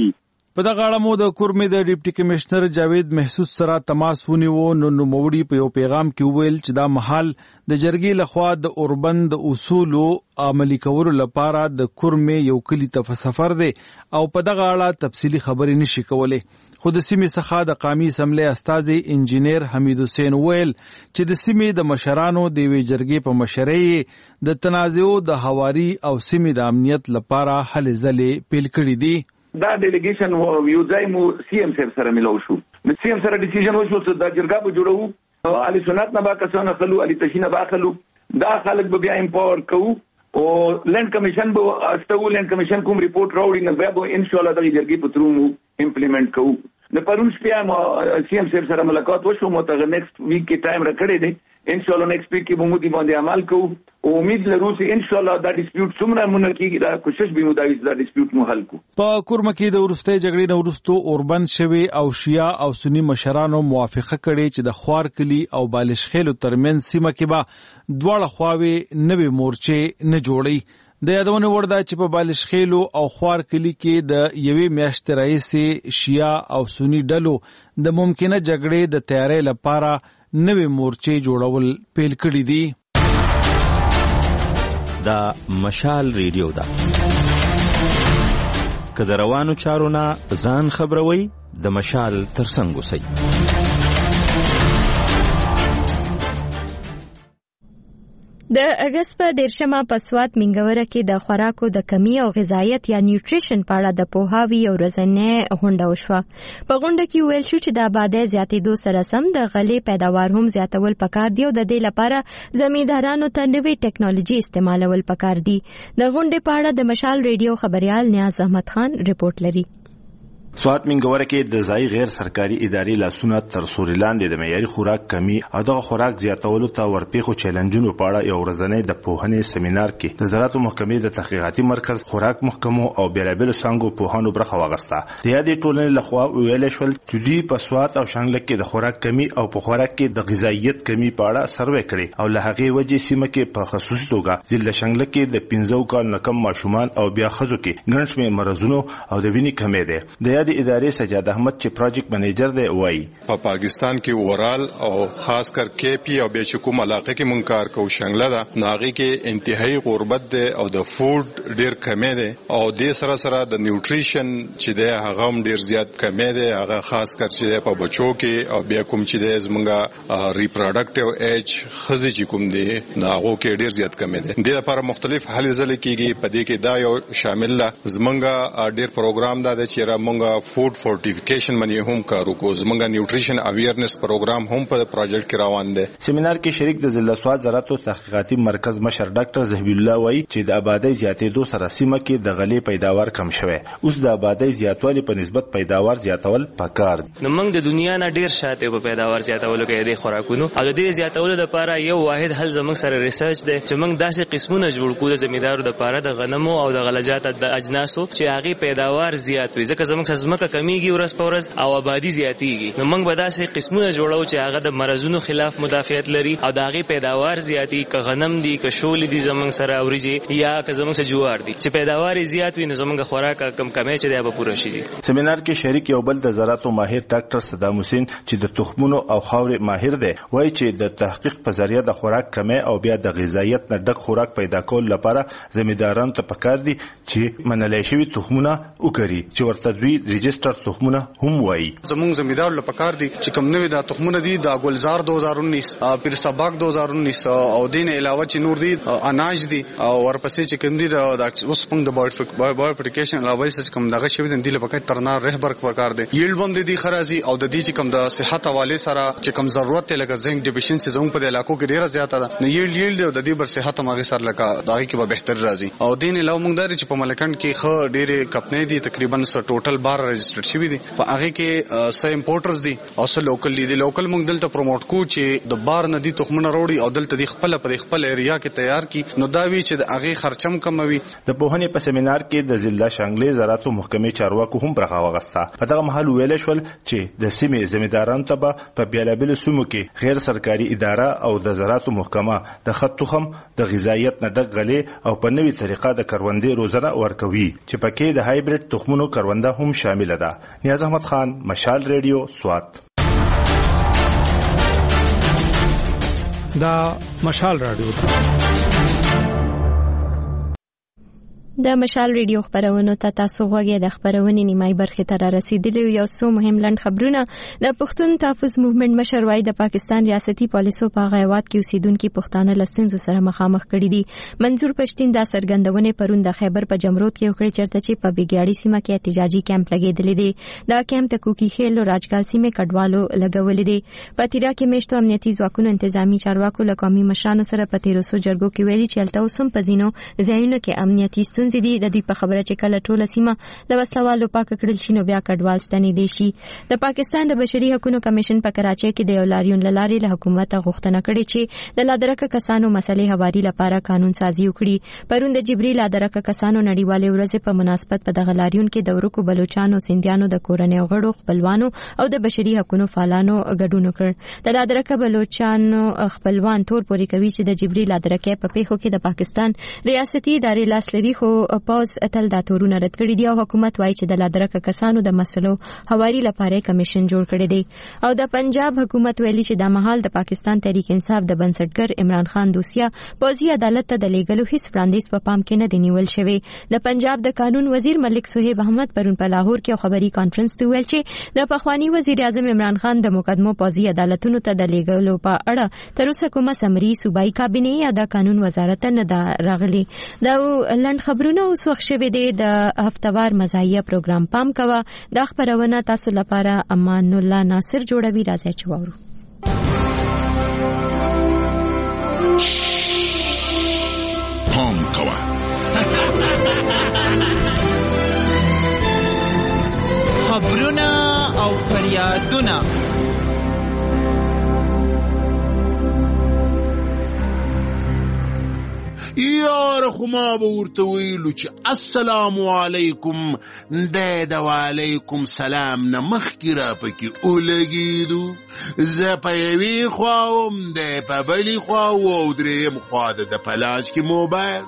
په دغه اړه مو د کورمې د ډیپټي کمشنر جاوید محسوس سره تماس ونیو. نو نوموړي په یو پیغام کې وویل چې دا مهال د جرګې لخوا د اوربند د اصولو عملي کولو لپاره د کورمې یو کلی ته سفر دی او په دغه اړه تفصیلي خبرې نشي کولای. خو د سیمې څخه د قومي اسمبلی استازي انجینیر حمید حسین ویل چې د سیمې د مشرانو د یوې جرګې په مشرۍ د تنازعو د هواري او سیمې د امنیت لپاره هلې ځلې پیل کړي دي. دا ډیلیګیشن یو ځای مو سی ام سره سره ملو شو. نو سی ام سره ډیسیژن وشو چې دا جرګه به جوړو او علي سنت نه با کسانه خلو علي تشینه با خلو دا خلک به بیا امپاور کوو او لند کمیشن به استو لند کمیشن کوم ریپورت راوړي نو بیا به ان شاء الله د جرګې په ترو امپلیمنٹ کوو. نو پرون شپه ما سی ام سره ملاقات وشو مو ته نیکسٹ ویک کې ټایم راکړی دی. ان شاء الله نیکسٹ ویک کې به مو دې باندې عمل کوو او امید لرو چې ان شاء الله دا ډیسپیوټ څومره مونږ کېږي دا کوشش به مو دا دا ډیسپیوټ مو حل کوو. په کورمه کې د ورستۍ جګړې نه وروسته اوربند شوی او شیعه او سنی مشرانو موافقه کړې چې د خوار کلی او بالشخیلو ترمنځ سیمه کې به دواړه خواوې نوې مورچې نه جوړي. د یادونه وړ ده چې په بالشخیلو او خوار کلی کې د یوې میاشتې راهیسې شیعه او سنی ډلو د ممکنه جګړې د تیارۍ لپاره نوې مورچې جوړول پیل کړي دي. دا مشال ریډیو ده. که د روانو چارو نه ځان خبروي د مشال ترڅنګ اوسئ. د اگست په دیرشمه په سوات منګوره کې د خوراکو د کمی او غذایت یا نیوټریشن په اړه د پوهاوي او ورځنۍ غونډه وشوه. په غونډه کې ویل شو چې د آبادۍ زیاتېدو سره سم د غلې پیداوار هم زیاتول پکار دی او د دې لپاره زمیندارانو ته نوې ټیکنالوژي استعمالول پکار دي. د غونډې په اړه د مشال ریډیو خبريال نیاز احمد خان رپورټ لري. سوات منګوره کې د ځای غیر سرکاري ادارې لاسونه تر سوري لاندې د معیاري خوراک کمی او دغه خوراک زیاتولو ته ورپېښو چیلنجونو په اړه یو ورځنی د پوهنې سیمینار کې د زراعتو محکمې د تحقیقاتي مرکز خوراک محکمو او بیلابیلو څانګو پوهانو برخه واخیسته. د یادې ټولنې لخوا ویل شول چې دوی په سوات او شانګله کې د خوراک کمی او په خوراک کې د غذایت کمی په اړه سروې کړي او له هغې وجې سیمه کې په خصوصي توګه ضلع شانګله کې د پنځو کال نه کم ماشومان او بیا ښځو کې ګڼ شمېر مرضونو او د وینې کمی دی. د یادې ادارې سجاد احمد چې پروجیکټ منیجر دی وایي په پاکستان کې اورال او خاص کر کې پی او بشکوم علاقه کې مونږ کار کوو. شانګله دا ناغي کې انتهایی غربت دی او د فود ډیر کمی دی او د سره سره د نیوټریشن چې دی هغه هم ډیر زیات کمی دی. هغه خاص کر چې په بچو کې او بیا کوم چې دی زمونږه ریپروډکټیو ایج خزي چې کوم دی ناغو کې ډیر زیات کمی دی. د لپاره مختلف هلې ځلې کېږي. په دې کې دا یو شامل ده زمونږه ډیر پروګرام دا دی چې را مونږه فود فورټیفیکیشن باندې هم کار وکړو. زمونږه نیوټریشن اویرنس پروګرام هم په پروجیکټ کې روان دی. سیمینار کې شریک د ضلع سوات زراعت تحقیقاتي مرکز مشر ډاکټر زهبی الله وایي چې د آبادی زیاتېدو سره سیمه کې د غلې پیداوار کم شوی. اوس د آبادی زیاتوالي په نسبت پیداوار زیاتول پکار دي. نو موږ د دنیا نه ډیر شاته په پیداوار زیاتولو کې د خوراکونو او د دې زیاتولو لپاره یو واحد حل زموږ سره ریسرچ دی چې موږ داسې قسمونه جوړ کړو د زمیندارو لپاره د غنمو او د غلجات د اجناسو چې هغه پیداوار زیات وي. ځکه زموږ ځمکه کمیږي ورځ په ورځ او آبادی زیاتیږي. نو موږ به داسې قسمونه جوړو چې هغه د مرزونو خلاف مدافعت لري او د هغه پیداوار زیاتی که غنم دي که شول دي زموږ سره اوريږي یا که زموږ سره جوار دي چې پیداوار زیات وي نو زموږ خوراک کم کمې چې دی به پوره شي. سیمینار کې شریک یو بل د زراعت ماهر ډاکټر صدام حسین چې د تخمونو او خاورې ماهر دی وایي چې د تحقیق په ذریعہ د خوراک کمې او بیا د غذایت نه ډک خوراک پیدا کول لپاره زمیندارانو ته پکار دي چې منلای شوی تخمونه وکړي چې ورته دوی ريجستره تخمونه هم وایي. زموږ زمیندار له پکار دي چې کوم نوې د تخمونه دي د ګلزار دو هزار انیس پیر سباق دو هزار انیس او دین علاوه چې نور دي اناج دي او ورپسې چې کوم دي د اوس پنګ د بایو اپلیکیشن علاوه چې کوم دغه شوی دي له پکای ترنا رهبر پکار دي. ییلډ بم دي خرازي او د دې چې کوم د صحت حواله سره چې کوم ضرورت لکه زنګ ډیفیشنسي زموږ په علاقو کې ډیره زیاته ده. نو ییلډ ییلډ د دې بر صحت ماغه سره لکه دغه کې به بهتر راځي او دین علاوه موږ داري چې په ملکند کې خو ډیره کپنې دي تقریبا ټوټل بار رجسټر شوی دي. په هغه کې سه امپورټرز دي او سه لوکل دي. د لوکل موږ دلته پروموټ کو چې د بار ندي تخمونه وروړي او دلته د خپل په خپل ایریا کې تیار کی نو دا وی چې د هغه خرچم کموي. د پوهنې په سیمینار کې د ضلع شانګلې زراعت محکمې چارواکو هم برخه واغسته. په دغه محل ویل شول چې د سیمې زمیندارانو ته په بیلابل سیمو کې غیر سرکاري اداره او د زراعت محکمه د خط تخم د غذایت نه ډک غلې او په نوې طریقه د کروندې روزنه ورکوي چې پکې د هایبریډ تخمونو کرونده هم شامل شامل ده. نیاز احمد خان، مشال ریډیو، سوات. دا مشال رادیو ده. د مشال ریډیو خبرونو ته تاسو غوږی د خبرونې نیمای برخه ته رسیدلی یو څو مهم لند خبرونه. د پښتون تحفظ موومېنټ مشر وای د پاکستان ریاستي پالیسو په غیوات کې اوسیدونکو پښتانه لسنځو سره مخامخ کړي دي. منظور پښتين دا سرګندونه پرون د خیبر په جمرود کې وکړي چرته چې په بیګاړي سیمه کې احتجاجي کیمپ لګیدل دي. دا کیمپ د کوکی خیل او راجګال سیمه کډوالو لګول دي. په تیرا کې مشتو امنیتي ځواکونو انتظامی چارواکو له قومي مشرانو سره په تیروسو جرګو کې ویلي چې الته اوسم پزینو ځایونو کې امنیتي زیدي د دې په خبره چې کله ټوله سیمه له وسلوالو پاک کړل شي نو بیا کډوال ستنې دي شي. د پاکستان د بشري حقوقو کمیشن په کراچۍ کې د یو لاریون لاري له حکومت غوښتنه کړې چې د لادرکه کسانو مسلې حواري لپاره قانون سازي وکړي. پرون د جبري لادرکه کسانو نړیوالې ورځ په مناسبت په دغه لاریون کې د ورکو بلوچستانو سندیانو د کورنۍ غړو خپلوانو او د بشري حقوقو فعالانو ګډون وکړ. د لادرکه بلوچستانو خپلوان تور پوري کوي چې د جبري لادرکه په پیښو کې د پاکستان ریاستي ادارې لاس لري خو پاوز اتل دا تورونه رد کړی دی او حکومت وایي چې د لادرکه کسانو د مسلو حواري لپاره کمیشن جوړ کړی دی. او د پنجاب حکومت ویلي چې د مهال د پاکستان تحریک انصاف د بنسټګر عمران خان دوسیه پوزي عدالت ته د لیګلو هیڅ وړاندیز په پام کې نه دی نیول شوی. د پنجاب د قانون وزیر ملک صہیب احمد پرون په لاهور کې خبري کانفرنس ته ویل چې د پخوانی وزیر اعظم عمران خان د مقدمو پوزي عدالتونو ته د لیګلو په اړه تر اوسه کومه سمري صوبایي کابینه یا د قانون وزارت نه دا راغلي. دا لند خبرونه اوس وخت شوی دی د هفتوار مزاحیه پروګرام پام کوه. دا خبرونه تاسو لپاره امان الله ناصر جوړوي. راځي چې وورو. پام کوه. خبرونه او فریادونه یار خو ما به ورته ویلو چې السلام علیکم د د وعلیکم سلام نه مخکې را پکې ولګېدو. زه په یوې خوا وم دی په بلې خوا و او درېیم خوا د د په لاس کې موبایل.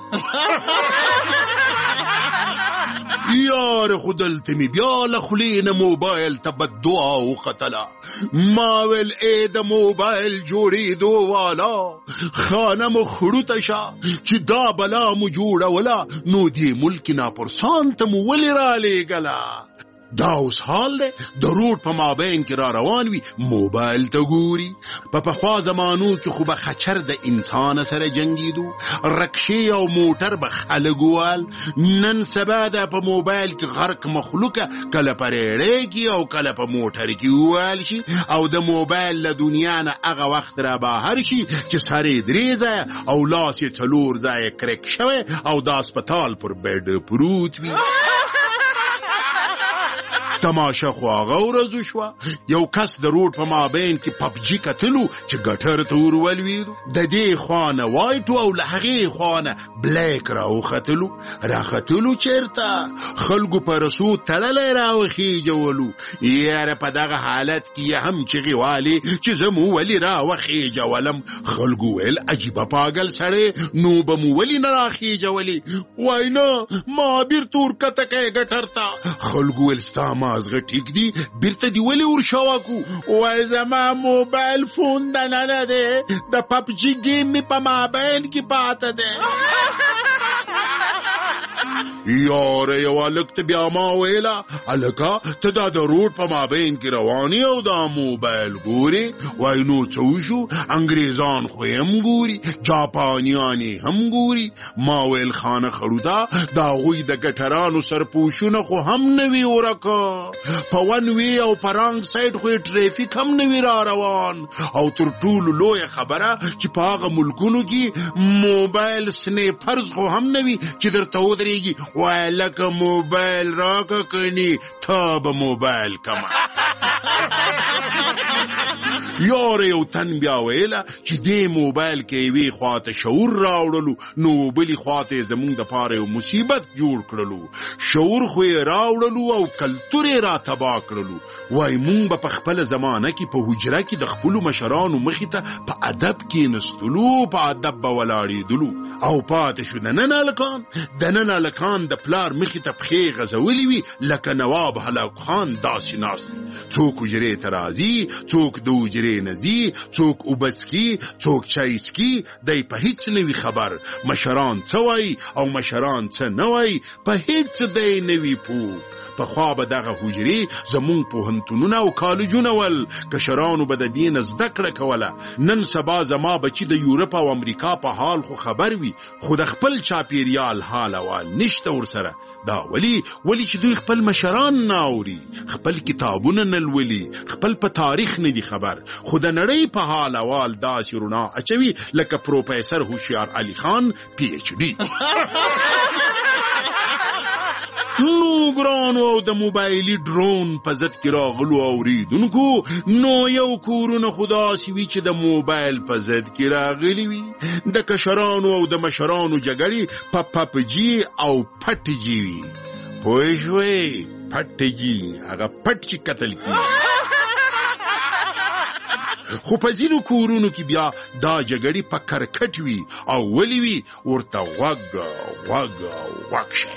یار خو دلته می بیا له خولې نه موبایل ته بددعا وختله. ما ویل ای د موبایل جوړېدو والا خانه مو خړوته شه چې دا بلا مو جوړوله نو دې ملک ناپرسان ته مو ولې رالیږله. دا اوس حال دی د روډ په مابین کې را روان وي موبایل ته ګوري. په پخوا زمانو کې خو به خچر د انسان سره جنګېدو، رکشې او موټر به خلک ووال. نن سبا د په موبایل کې غرق مخلوقه کله په ریړۍ کې او کله په موټر کې ووال شي او د موبایل له دنیا نه هغه وخت را بهر شي چې سر یې درې ځایه او لاس یې څلور ځایه کرک شوی او د هسپتال پر بیډ پروت وي. تماشه خو هغه ورځ شوه یو کس د روډ په مابین کې پبجي کتلو چې ګټر ته ور ولوېدو. د دې خوا نه وایټو او له هغې خوا نه بلیک راوختلو. راختلو چېرته خلکو په رسو تړلی راوخېجولو. یاره په دغه حالت کې یې هم چغې والې چې زه مو ولې راوخېجولم. خلکو ویل عجیبه پاګل سړی نو به مو ولې نه راخېجولې. وای نه ما بیرته ورکته کوې ګټر ته. خلکو ویل ستا مازغه ټیک دی بیرته دی ولې ورشاوکو. وای زما موبایل فون دننه دی د پبجي گیم می په موبایل کې پاته دی. یاره یو هلک ته بیا ما ویله هلکه ته دا د روډ په مابین کې روانې او دا موبایل ګورې. وای نو څه وشو انګریزان خو یې هم ګوري جاپانیان یې هم ګوري. ما ویل خانه خړوده د هغوی د ګټرانو سرپوشونه خو هم نه وي ورکه. په ون وی او په رانګ سایډ خو یې ټریفیک هم نه وي را روان. او تر ټولو لویه خبره چې په هغه ملکونو کې موبایل سنیپرز خو هم نه وي چې درته ودرېږي. وای لکه موبایل راکه کني تا به موبایل کما. یاره یو تن بیا ویله چې دې موبایل کې یوې خواته شعور راوړلو نو بلې خواته زمونږ دپاره یو مصیبت جوړ کړلو. شعور خو یې راوړلو او کلتور یې را تباه کړلو. وای مونږ به په خپله زمانه کې په حجره کې د خپلو مشرانو مخې ته په ادب کېنستلو، په ادب به ولاړېدلو. او پاتې شو د نن هلکان د نن هلکان د پلار مخې ته پښې غځولې وي لکه نواب هلاک خان داسې ناست. څوک حجرې ته راځي، څوک د حجرې نه ځي، څوک اوبه څکي، څوک چای څکي، دی په هیڅ نه وي خبر. مشران څه وایي او مشران څه نه وایي په هیڅ دی نه وي پوه. پخوا به دغه حجرې زمونږ پوهنتونونه او کالجونه ول، کشرانو به د دې نه زده کړه کوله. نن سبا زما بچي د یورپ او امریکا په حال خو خبر وي، خو د خپل چاپیریال حال احوال نشته ورسره. دا ولی ولی چې دوی خپل مشران نه اوري، خپل کتابونه نه لولي، خپل په تاریخ نه دي خبر، خو د نړۍ په حال احوال داسې رڼا اچوي لکه پروفیسر هوښیار علي خان پی ایچ ډي. نو ګرانو او د موبایلي ډرون په ضد کې راغلو اوریدونکو، نو یو کورونه خو داسې وي چې د موبایل په ضد کې راغلي وي. د کشرانو او د مشرانو جګړې په پپ جي او پټ جي وي. پوه شوې؟ پټ جي هغه پټ چې قتل کېږي. خو په ځینو کورونو کې بیا دا جګړې په کرکټ وي او ولې وي ورته غوږ غوږ غوږ شي.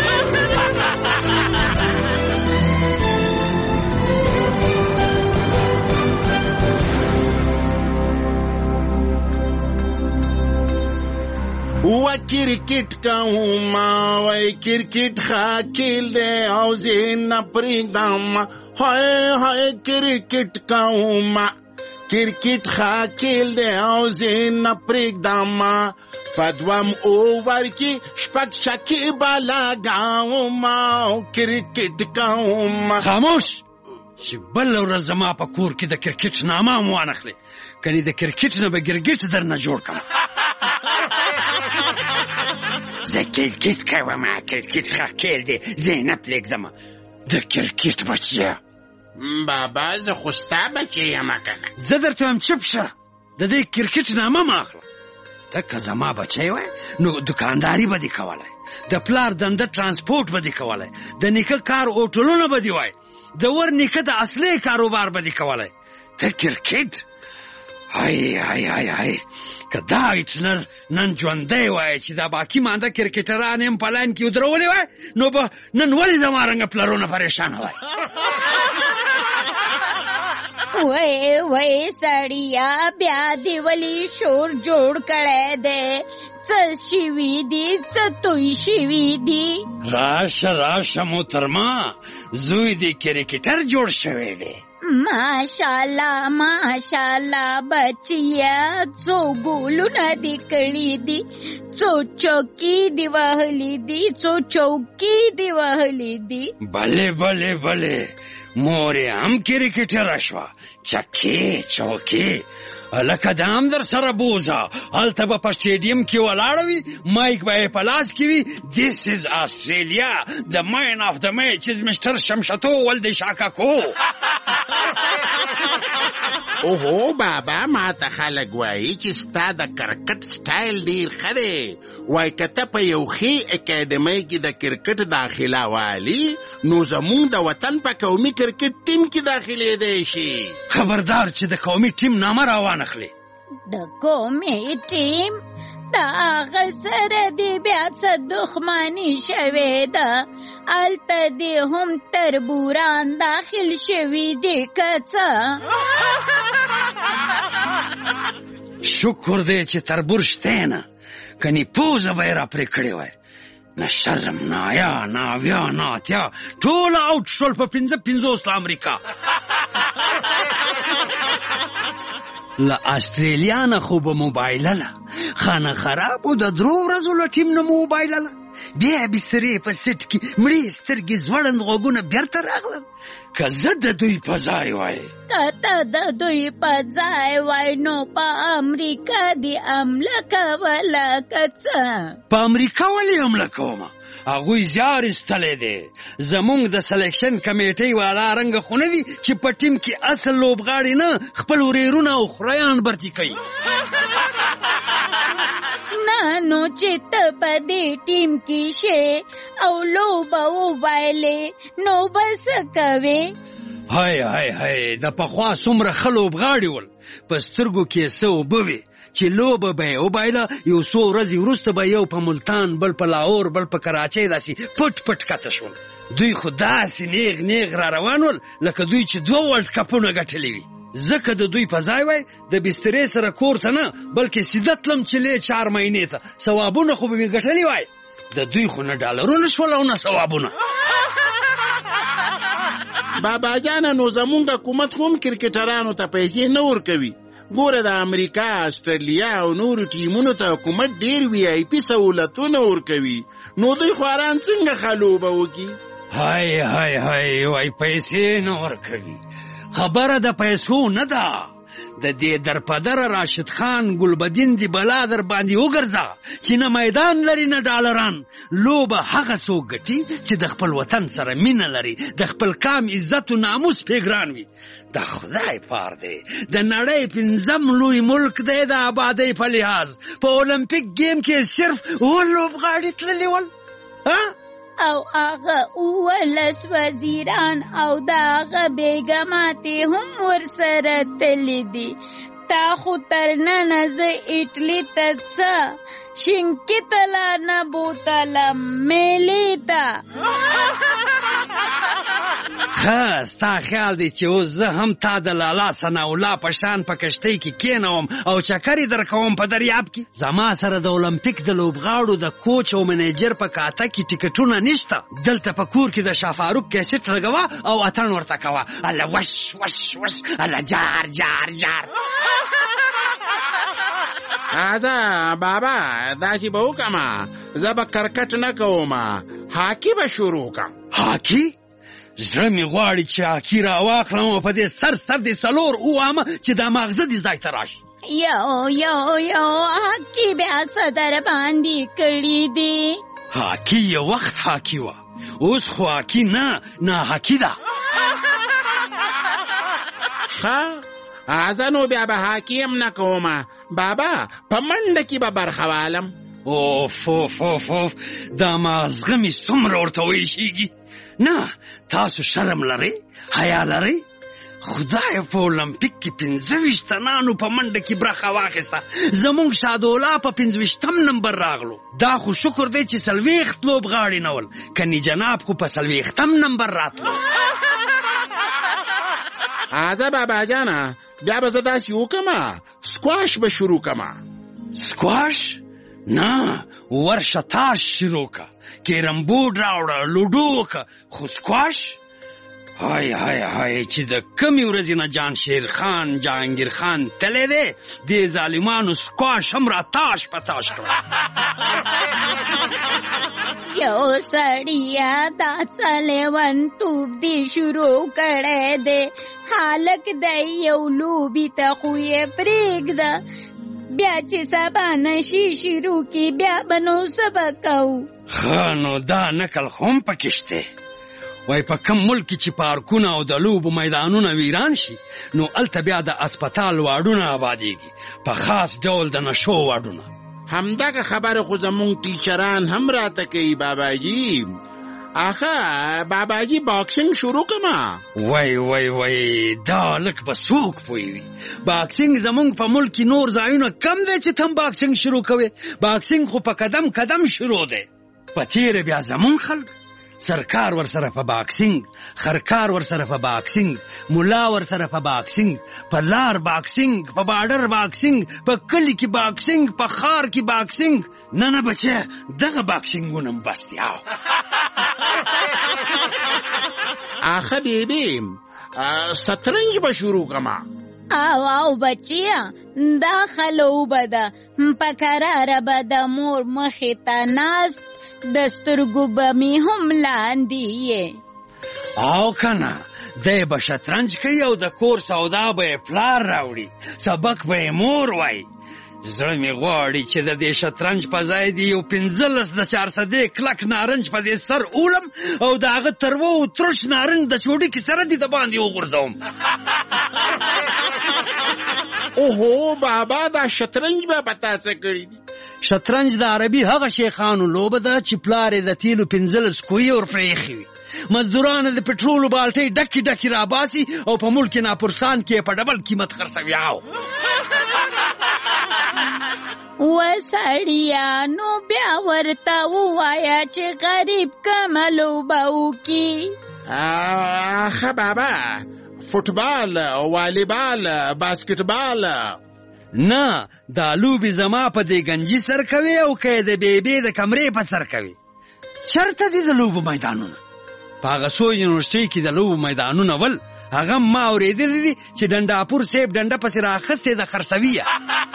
و کرکټ کوما وای کرکټ ښه کیل دی او زه نه پرېږدم. های های کرکټ کوما کرکټ ښه کیل دی او زه نه پرېږدم. په دوم اوور کې شپږ شکې به لګوم او کرکټ کوم. خاموش چې بله ورځ زما په کور کې د کرکټ نامه هم وانخلې، کنې د کرکټ نه به ګرګټ درنه جوړ کړم. زه کرکټ کوم، کرکټ ښه کیل دی زه نه پرېږدم. د کرکټ بچیه بابا زه خو ستا بچی یم کنه. زه درته وایم چپ شه، د دې کرکټ نامه مه اخله. ته که زما بچی وای نو دکانداري به دې کولی، د پلار دنده ترانسپورټ به دې کولی، د نیکه کار هوټلونه به دې وای، د ور نیکه د اصلي کاروبار به دې کولی. ته کرکټ؟ هی هی هی هی که دا هیټلر نن ژوندی وای چې دا باقي مانده کرکټران یې په لاین کې ودرولي وای نو به نن ولې زما رنګه پلرونه پریشانه وای. وای وای سړیا بیا دی ولی شور جوړ کړی دی، څه شوي دي څه توی شوي دي؟ راشه راشه محترمه، زوی دی کرکټر جوړ شوی دی. ماشاءالله ماشاءالله بچیا، څو ګولونه دې کړي دي، څو چوکي دې وهلي دي، څو چوکي دې وهلي دي. بله بله بله مورې هم کرکټره شوه، چکې چوکې لکه د هم در سره بوزه. هلته به په سټیډیم کې ولاړه وي، مایک به یې په لاس کې وي. دیس از آسټرالیا، د مین آف د میچ از مسټر شمشتو ولد شاکاکو. اوهو بابا ما ته خلک وایي چې ستا د کرکټ سټایل ډېر ښه دی. وایي که ته په یو ښې اکاډمۍ کې د کرکټ داخله والي نو زمونږ د وطن په قومي کرکټ ټیم کې داخلېدی شي. خبردار چې د قومي ټیم نامه راوانخلې. د قومي ټیم د هغه سره دې بیا څه دښمني شوې ده؟ هلته دې هم تربوران داخل شوي دي که څه؟ شکر دی چې تربور شتی نه، کنې پوزه به یې را پرې کړې وای. نه شرم نه حیا نه اویا نه اتیا ټوله اوټ شول په پنځه پنځوس له امریکا. له آسټرالیا نه خو به موبایلله، خانه خرابو د درو ورځو له ټیم نه مو وبایلله. بیا یې بسترې په سټ کې مړې سترګې ځوړند غوږونه بیرته راغلل. که زه د دوی په ځای وای که ته د دوی په ځای وای نو په امریکا دې حمله کوله که څه؟ په امریکا ولې حمله کومه؟ هغوی زیار ایستلی دی. زمونږ د سلیکشن کمیټۍ والا رنګه خو نه دي چې په ټیم کې اصل لوبغاړي نه خپل ورېرونه او خریان برتي کوي. نه نو چې ته په دې ټیم کې شې او لوبه وبایلې نو به څه کوې؟ هی هی هی د پخوا څومره ښه لوبغاړي ول، په سترګو کې څه اوبه وې چې لوبه به یې وبایله، یو څو ورځې وروسته به یو په ملتان، بل په لاهور، بل په کراچۍ داسې پټ پټ کته شول. دوی خو داسې نیغ نیغ را روان ول لکه دوی چې دوه ورلډ کپونه ګټلي وي. ځکه د دوی په ځای وای د بسترې سره کور ته نه بلکې سیده تلم چې لې چار مهینې ته، ثوابونه خو به مې ګټلي وای. د دوی خو نه ډالرونه شول او نه ثوابونه. بابا جانه نو زمونږ حکومت هم کرکټرانو ته پیسې نه ورکوي. ګوره د امریکا، استرالیا او نورو ټیمونو ته حکومت ډېر وی آی پي سهولتونه ورکوي، نو دوی خواران څنګه ښه لوبه وکړي؟ هی هی هی وای پیسې نه ورکوي. خبره د پیسو نه ده، د دې درپدر راشد خان ګلبدین دی بلا در باندې وګرځه چې نه میدان لري نه ډالران. لوبه هغه څوک ګټي چې د خپل وطن سره مینه لري، د خپل قام عزت و ناموس پې ګران وي. د خدای پار دی، د نړۍ پنځم لوی ملک دی د آبادۍ په لحاظ. په اولمپیک گیم کې صرف اووه لوبغاړي تللي ول او هغه اولس وزیران او د هغه بیګماتې هم ورسره تللي دي. تا خو تر ننه زه ایټلي ته څه شینکي تله نه بوتلم میلې ته. ښه ستا خیال دی چې اوس زه هم تا د لالا ثناالله په شان په کشتۍ کې کېنوم او چکرې در کوم په دریاب کې؟ زما سره د اولمپیک د لوبغاړو د کوچ او منیجر په کاته کې ټیکټونه نشته. دلته په کور کې د شاه فاروق کیسټ لګوه او اتڼ ورته کوه، الله وش وش وش، الله جار جار جار. دا بابا داسې به وکړم، زه به کرکټ نه کوم، هاکي به شروع کړم. هاکي؟ زړه مې غواړي چې هاکي راواخلم او په دې سر سر دې څلور ووامه چې دا ماغزه دې ځای ته راشي. یو یو یو هاکي بیا څه در باندې کړي دي؟ هاکي یو وخت هاکي وه، اوس خو هاکي نه نه هاکي ده. ښه زه نو بیا به هاکي هم نه کوم، بابا په منډه کې به برخه والم. اوف اوف اوف اوف دا مازغه مې څومره ورته ویشېږي. نه تاسو شرم لرئ، حیا لرئ؟ خدای په اولمپیک کې پنځه ویشت تنانو په منډه کې برخه واخیسته، زمونږ شادولا په پنځه ویشتم نمبر راغلو. دا خو شکر دی چې څلوېښت لوبغاړي نه ول، کني جناب خو په څلوېښتم نمبر راتلو. زه بابا جانه بیا به زه داسې وکړم، سکواش به شروع کړم. سکواش؟ نه ورشه تاش شروع که، کیرم بورډ راوړه، لوډو وکړه، خو سکواش؟ های های های چې د کمې ورځې نه جان شیر خان جهانگیر خان تللی دی، دې ظالمانو سکواش هم را تاش په تاش کړه. یو سړیا دا څه لیونتوب دې شروع کړی دی، هلک دی یو لوبي ته خو یې پرېږده، بیا چې سبا نشي شروع کی بیا به نو څه به کوو؟ ښه نو دا نکل خو هم پکې شته. وای په کم ملک چې پارکونه او د لوبو میدانونه ویران شي نو هلته بیا د اسپتال واډونه آبادېږي، په خاص ډول د نشو واډونه. همدغه خبره خو زمونږ ټیچران هم راته کوي باباجي. آخه باباجي باکسینګ شروع کما. وای وای وای دا لک به څوک پوهوي، باکسینګ زمونږ په ملک نور ځایونه کم دی چې تم باکسینګ شروع کوي. باکسینګ خو په قدم قدم شروع دی. په تیره بیا زمونږ خلک سرکار ور سره په باکسینګ، خرکار ور سره په باکسینګ، مولا ور سره په باکسینګ، په لار باکسینګ، په باډر باکسینګ، په کلی کې باکسینګ، په خار کې باکسینګ. نه نه بچه دغه باکسینګونه هم بس دي. آخه بیبی سترنج به شروع کما. او او بچیا دا خلوبه ده، په کراره به د مور مخې ته ناست، د سترګو به مې هم لاندې یې. او کنه دی به شطرنج کوي او د کور سودا به یې پلار راوړي، سبق به یې مور وایي. زړه مې غواړي چې د دې شطرنج په ځای دی یو پنځلس د چارسدې کلک نارنج په دې سر اولم او د هغه تروه او ترش نارنج د چوډکي سره دې د باندې وغورځوم. اوهو بابا، دا شطرنج به په تا څه کړي دي؟ شطرنج د عربي هغه شیخانو لوبه ده چې پلار یې د تیلو پنځلس کوهي ورپرېښي وي. مزدوران د پټرولو بالټۍ ډکې ډکې راباسي او په ملک ناپرسان کې په ډبل قیمت خرڅوي. او وسړیا نو بیا ورته ووایه چې غریب کومه لوبه وکړي. ښه بابا، فوټبال، والیبال، باسکټبال. نه، دا لوبې زما په دې گنجي سر کوي او که د بیبي د کمرې په سر کوي. چرته دي د لوبو میدانونه؟ په هغه څو یونیورسټۍ کې د لوبو میدانونه ول، هغه ما اورېدلي دي چې ډنډاپور صاحب ډنډه پسې رااخیستې د خرڅوي.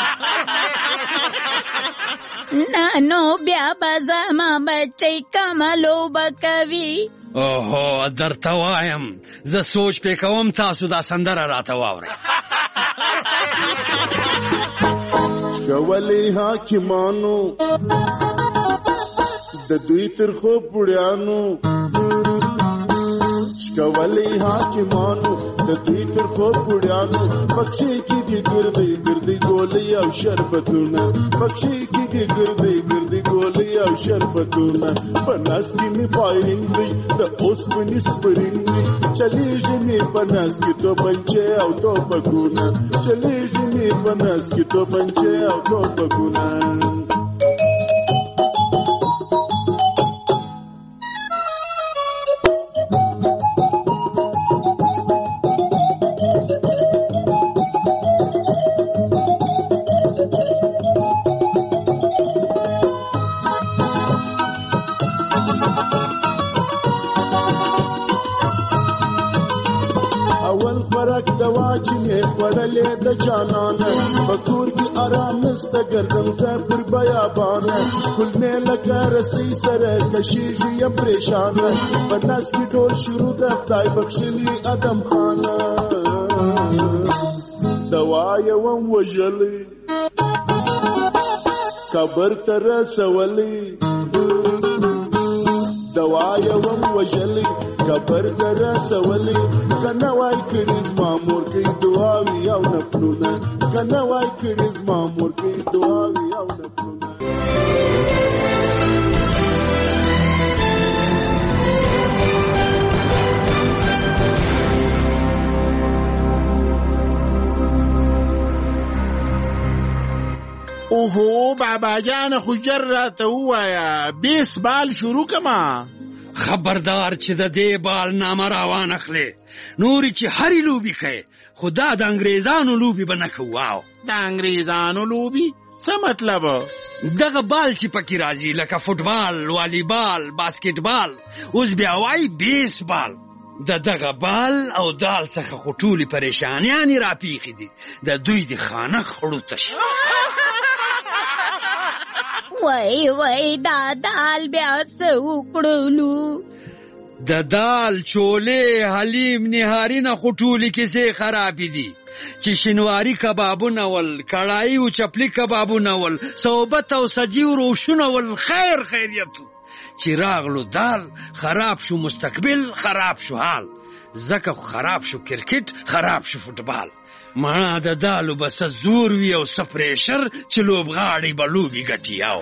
نه نو بیا به زما بچی کومه لوبه کوي؟ اوهو درته وایم، زه سوچ پې کوم تاسو دا سندره راته واورئ. شکولې حاکمانو د دوی تر خو پوړیانو، شکولې حاکمانو د دوی تر خو پوړیانو، بخشي کې دي ګردې ګردې ګولې او شربتونه، بخشي کې دي ګردې ګردې ګولې او شربتونه. په ناس کې مې فایرنګ دی د اوسپنې سپرنګ دی، چلیږي مې په ناس کې توپنچې او ټوپکونه، چلیږي مې په ناس کې توپنچې او ټوپکونه. چې مې خوړلې د جانانه، په کور کې آرام نسته ګرځم زه پر بیابانه، کلمې لکه رسۍ سره کشیږي یم پریشانه، په نس کې ډول شروع د خدای بخښلي ادم خانه. دوا یې وم وژلې قبر ته رسولې، دوا یې وم وژلې قبر ته رسولې. کنه وای کړي زما مور کوي دعاوي او نفلونه، کنه وای کړي زما مور کوي دعاوي او نفلونه. اوهو بابا جان خو جر راته ووایه، بیس بال شروع کما. خبردار چې د دې بال نامه راوان اخلي، نورې چې هرې لوبي کوي، خو دا د انګریزانو لوبي به نه کوو. واو، د انګریزانو لوبي څه مطلب؟ دغه بال چې پکې راځي لکه فوټبال، والیبال، باسکټبال، اوس بیا وایي بیس بال. د دغه بال او دال څخه خو ټولې پریشانیانې راپیښې دي، د دوی د خانه خړو تش. وای وای دا دال بیا څه وکړلو؟ د دال چولې حلیم نهارینه خو ټولې کیسې خرابې دي، چې شینواري کبابونه ول، کړایي او چپلي کبابونه ول، صوبت او سجي او روشونه ول، خیر خیریتو. چې راغلو دال خراب شو، مستقبل خراب شو حال، ځکه خراب شو کرکټ، خراب شو فوټبال. ما د دالو به څه زور وي او څه پریشر چې لوبغاړي به لوبې ګټي. او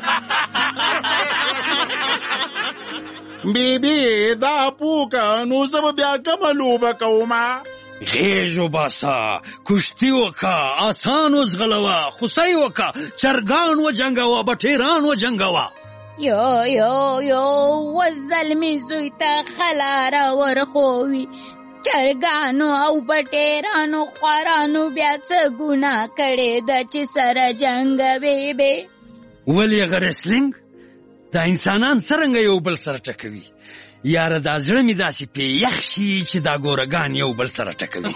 بیبي دا پوکه نو زه به بیا کومه لوبه کومه؟ غیږ وباسه، کشتي وکه، آسان وزغلوه، خوسۍ وکه، چرګان وجنګوه، بټیران وجنګوه. یو یو یو وزلمی زوی ته خلاره ورخووي، چرګانو او بټیرانو خوارانو بیا څه ګناه کړې ده چې سره جنګوي به؟ ولې هغه ریسلینګ دا انسانان څرنګه یو بل سره ټکوي؟ یاره دا زړه مې داسې پې یخ شي چې دا ګورګان یو بل سره ټکوي.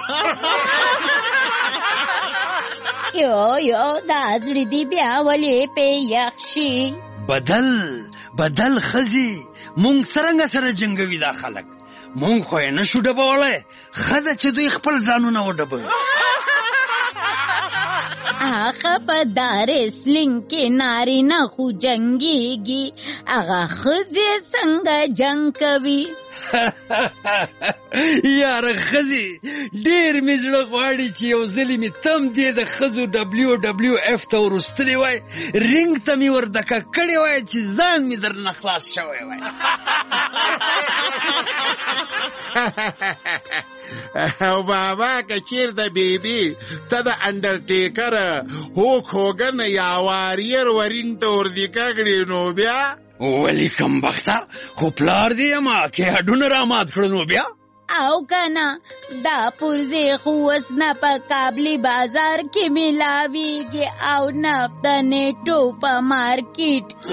یو یو دا زړه دې بیا ولې پې یخ شي؟ بدل بدل خزي مونږ څرنګه سره جنګوي دا خلک؟ مونږ خو یې نشو ډبولی، ښه ده چې دوی خپل ځانونه وډبوي. هغه په دا ریسلینګ کې نارینه خو جنګېږي، هغه ښځې څنګه جنګ کوي؟ یاره ښځې ډېر مې زړه غواړي چې یو ځلې مې تم دې د ښځو ډبلیو ډبلیو اف ته ورستلی وای، رینګ ته مې وردکه کړې وای چې ځان مې درنه خلاص شوی وای. او بابا که چیرته بیبي ته د انډرټیکر هوک هوګن یا واریر ورینګ ته وردکه کړې نو بیا ولی کم بخته خو پلار دی اما که هډونه را مات کړو نو بیا او کنه دا پرزې خو اوس نه په کابلی بازار کې میلاویږي او نه د نیټو په مارکیټ کې.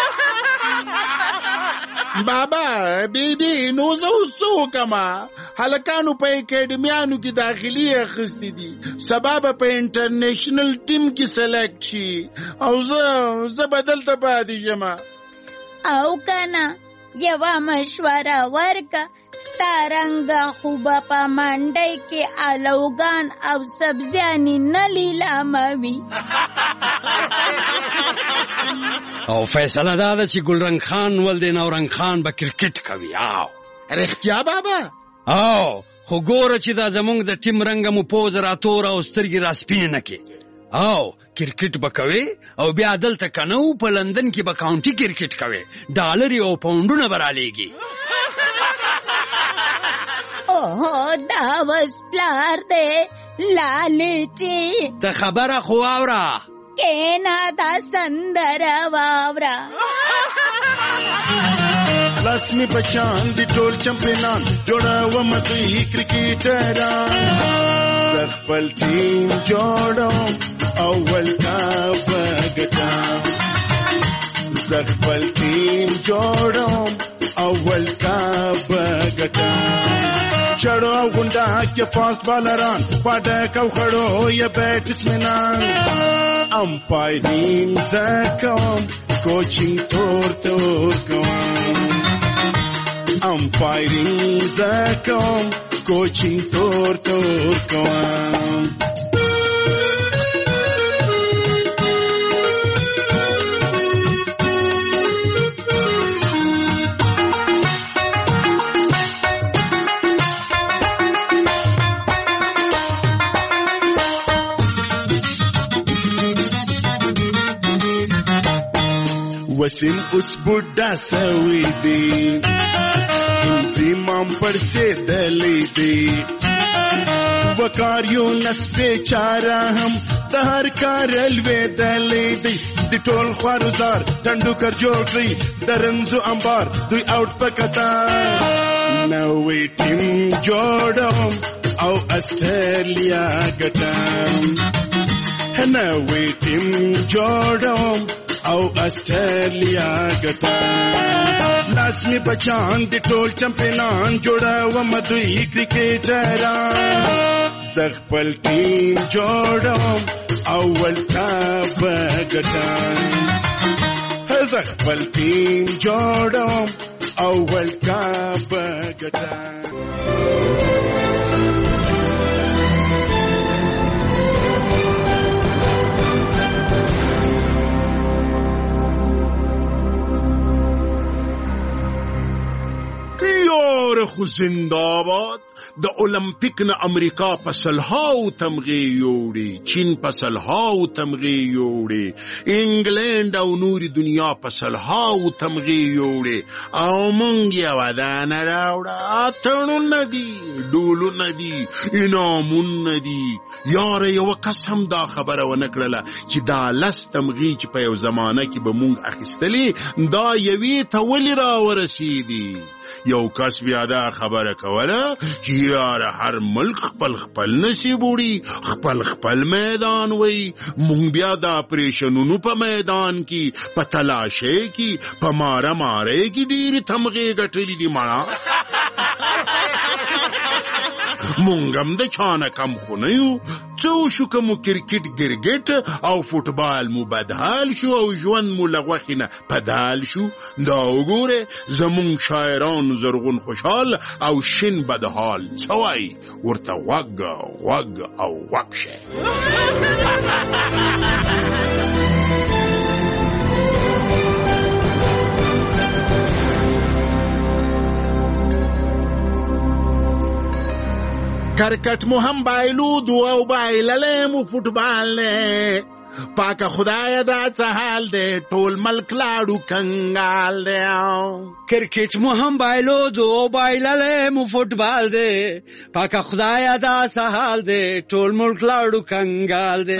بابا بیبي نو زه اوس څه وکړمه؟ هلکانو په اکیډمیانو کې داخلي اخیستې دي، سبا به په انټرنیشنل ټیم کې سلیکټ شي او زه زه به دلته پاتې شم. او کنه یوه مشوره ورکه، ستا رنګه خو به په منډۍ کې الوګان او سبزیانې نه لیلاموي. او فیصله دا ده چې ګلرنګ خان ولد نورنګ خان به کرکټ کوي. او رښتیا بابا؟ او خو ګوره چې دا زمونږ د ټیم رنګه مو پوز راتوره او سترګې راسپینې نه کې. او کرکټ به کوي او بیا دلته کنه و په لندن کې به کاونټي کرکټ کوي، ډالري او پاونډونه به رالیږي. اوه دا وس پلار دی لالچي، ته خبره خو واوره، کینا دا سندره واوره. لاس می بچان دی ټول چمپیانان جوړوم دوی کرکټران، زه خپل ټیم جوړوم اول کاپ ګټم، زه خپل ټیم جوړوم اول کاپ ګټم. چړو او غونډه کې فاست بالران، پاډک او خړو یې بیټسمنان، امپایرینګ زه کوم کوچینګ تور تور کوم، امپایرینګ زه کوم کوچینګ تور تور کوم. وسیم اوس بوډا سوي دي، انزیمام پر سیدلی دي، وکاریو نس بیچاره هم د هر کار لوېدلی دی. د ټول خوارزار ټنډوکر جوړ کړئ د رنځو انبار دوی اوټ په قطار. نوې ټیم جوړوم او اسټرالیا ګټم، نوې ټیم جوړوم او اسټرالیا ګټم. لاس می بچان دی ټول چمپیانان جوړوم دوی کرکټران، زه خپل ټیم جوړوم اول کاپ ګټم، زه خپل ټیم جوړوم اول کاپ ګټم. یار خو زنداباد د المپیک نه امریکا په سلهاو تمغې یوړي، چین په سلهاو تمغې یوړي، انګلند او نوري دنیا په سلهاو تمغې یوړي، او مونږ یوه دانه راوړه. اتڼونه دي، ډولونه دي، انعامونه دي. یاره یوه کس هم دا خبره ونه کړله چې دا لس تمغې چې په یو زمانه کې به مونږ اخیستلې دا یوې ته ولې راورسېدي. یو کس بیا دا خبره کوله چې یاره هر ملک خپل خپل نصیب وړي، خپل خپل میدان وي. مونږ بیا د اپریشنونو په میدان کې، په تلاشۍ کې، په ماره ماره کې ډېرې تمغې ګټلې دي. مړه مونږ هم د چا نه کم خو نه یو، څو شو که مو کرکټ ګرګټ او فوټبال مو بدحال شو او ژوند مو له غوښې نه بدحال شو. دا وګوره زمونږ شاعران زرغون خوشحال او شین بدحال څه وایي ورته غوږ غوږ او غوږ شه. کرکٹ مو هم بایلودو او بایللی مو فوټبال دی. پاکه خدای دا څه حال دی ټول ملک لاړو کنګال دی. کرکټ مو هم بایلودو او بایللی مو فوټبال دی. پاکه خدای دا څه حال دی ټول ملک لاړو کنګال دی.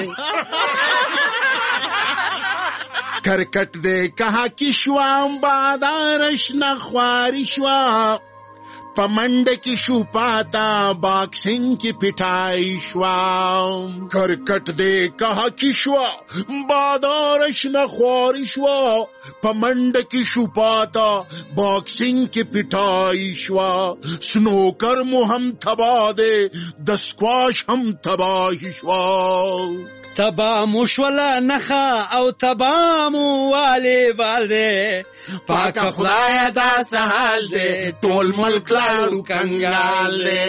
کرکٹ دی کها کی شوام بادارش نخواری شوا پمنڈ کی شو پاتا باکسنگ کی پٹائی شوا. کرکٹ دے کہا کی شوا بادارش نخواری شوا پمنڈ کی شو پاتا باکسنگ کی پٹائی شوا. سنوکر مو ہم تھبا دے دسکواش ہم تباہی شوا. تبا مشولا نخا او تبا مو والی والدے. پاکا خدای دا سحال دے ټول ملک لاړو کنگال دے.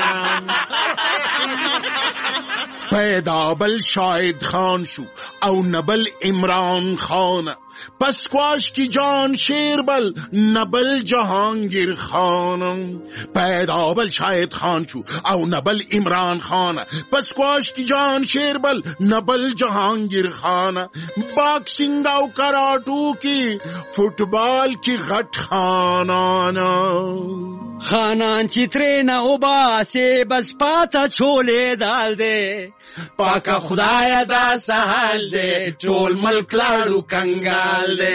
پیدا بل شاہد خان شو او نبل عمران خان پسکواش کی جان شیربل نبل جہانگیر خان. پیدا بل شاہد خان شو او نبل عمران خان پسکواش کی جان شیربل نبل جہانگیر خان. باکسنگ او کراٹو کی فٹبال کی غٹ خانان. خانان چی ترینا اوبا سے بس پاتا چھولے دال دے. پاکا خدای دا سحال دے ټول ملک لاړو کنگال دے.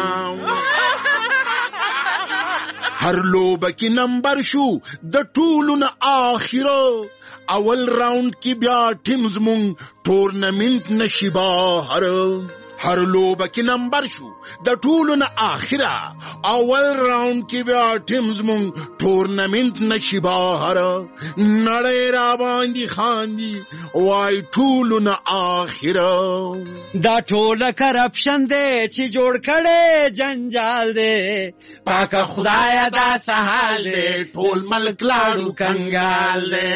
ہر لوب کی نمبر شو د ټولو نه آخرو اول راؤنڈ کی بیا ټیمز مونږ ټورنمنٹ نشي بهر. ہر لوب کی نمبر شو د ټولو نه آخره اول راؤنڈ کی بیا ټیمز مونږ ټورنمنٹ نشي بهر. نړۍ را باندې خاندي وای ټولو نه آخره. دا ټول کرپشن دی چې جوړ کړي جنجال دی. پاکه خدای دا سحال دی ټول ملک لاړو کنګال دی.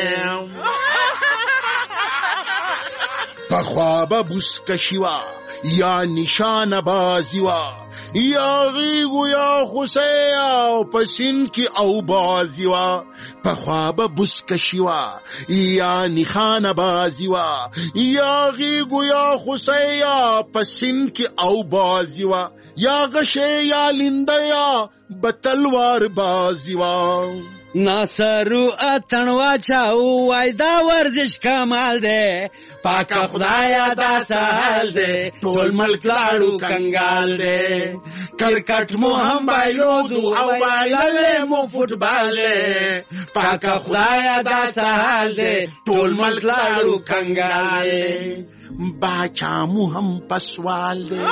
پخوا به بوسکشیوا یا نشان بازیوا یا غیگو یا خسیا پسین کی او بازیوا. پخوا به بوسکشیوا یا نشان بازیوا یا غیگو یا خسیا پسین کی او بازیوا. یا غشه یا لندیا بتلوار بازیوا. ناصرو اتنوا چاو وای دا ورزش کمال دے. پاکا خدایا دا سحال دے ټول ملک لاړو کنگال دے. کرکٹ مو هم بایلودو او بایللے مو فوٹبال دے. پاکا خدایا دا سحال دے ټول ملک لاړو کنگال دے. باچا مو هم پسوال دے.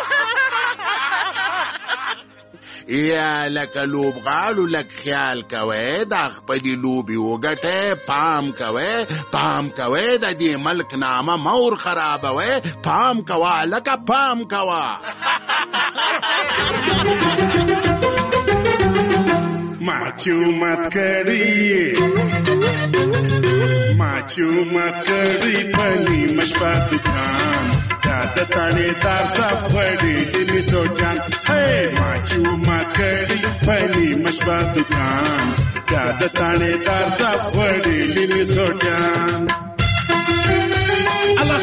یا لکه لوبغاړو لک خیال کوئ دا خپلې لوبې وګټئ. پام کوئ پام کوئ د دې ملک نامه مور خرابوئ. پام کوه لکه پام کوه. معچومت کړي معچومت کړي پني مشپا دکان دا د تانه دار صف غړي دې سوچان. هي معچومت کړي پني مشپا دکان دا د تانه دار صف غړي دې سوچان. الله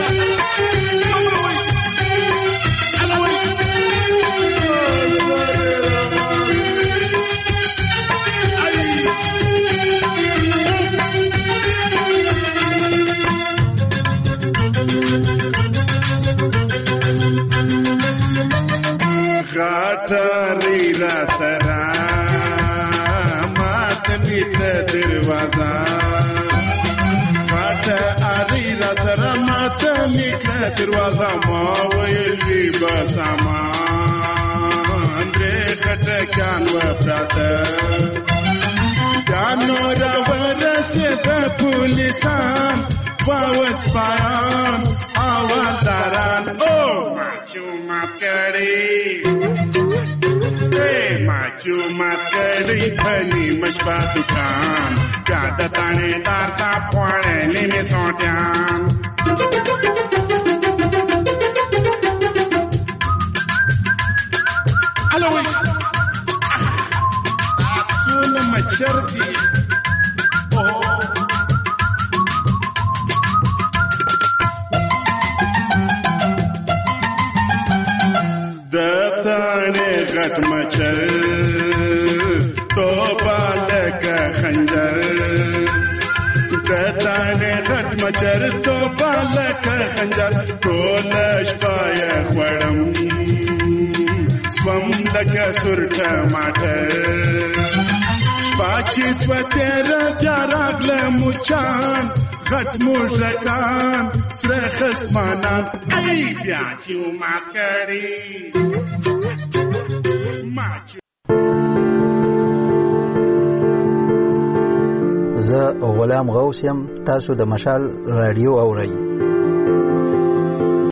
غاټري را سرا ماتنی ته دروازه. غاټري را سرا ماتنی ته دروازه. ما ویل وی بسامان دې خټکان و پراته. جانو را ورسه د پولیسان پاوس پایان آوازداران او ماچو مکړی اے ماچو مکړی پنی مشبا دکان جاده تانه دار تا پوړې لمه سوټیان الو وی اصول مچر دی غټ مچر تو بالک خنجر کتانه غټ مچر تو بالک خنجر ټول شپای خړم سوم لک سر ټماټر پاچی سوتر جراغل مچان غټ موشکان سره خصمانان ای بیا چې ما کړی زه غلام غوث یم، تاسو د مشال رادیو اورئ.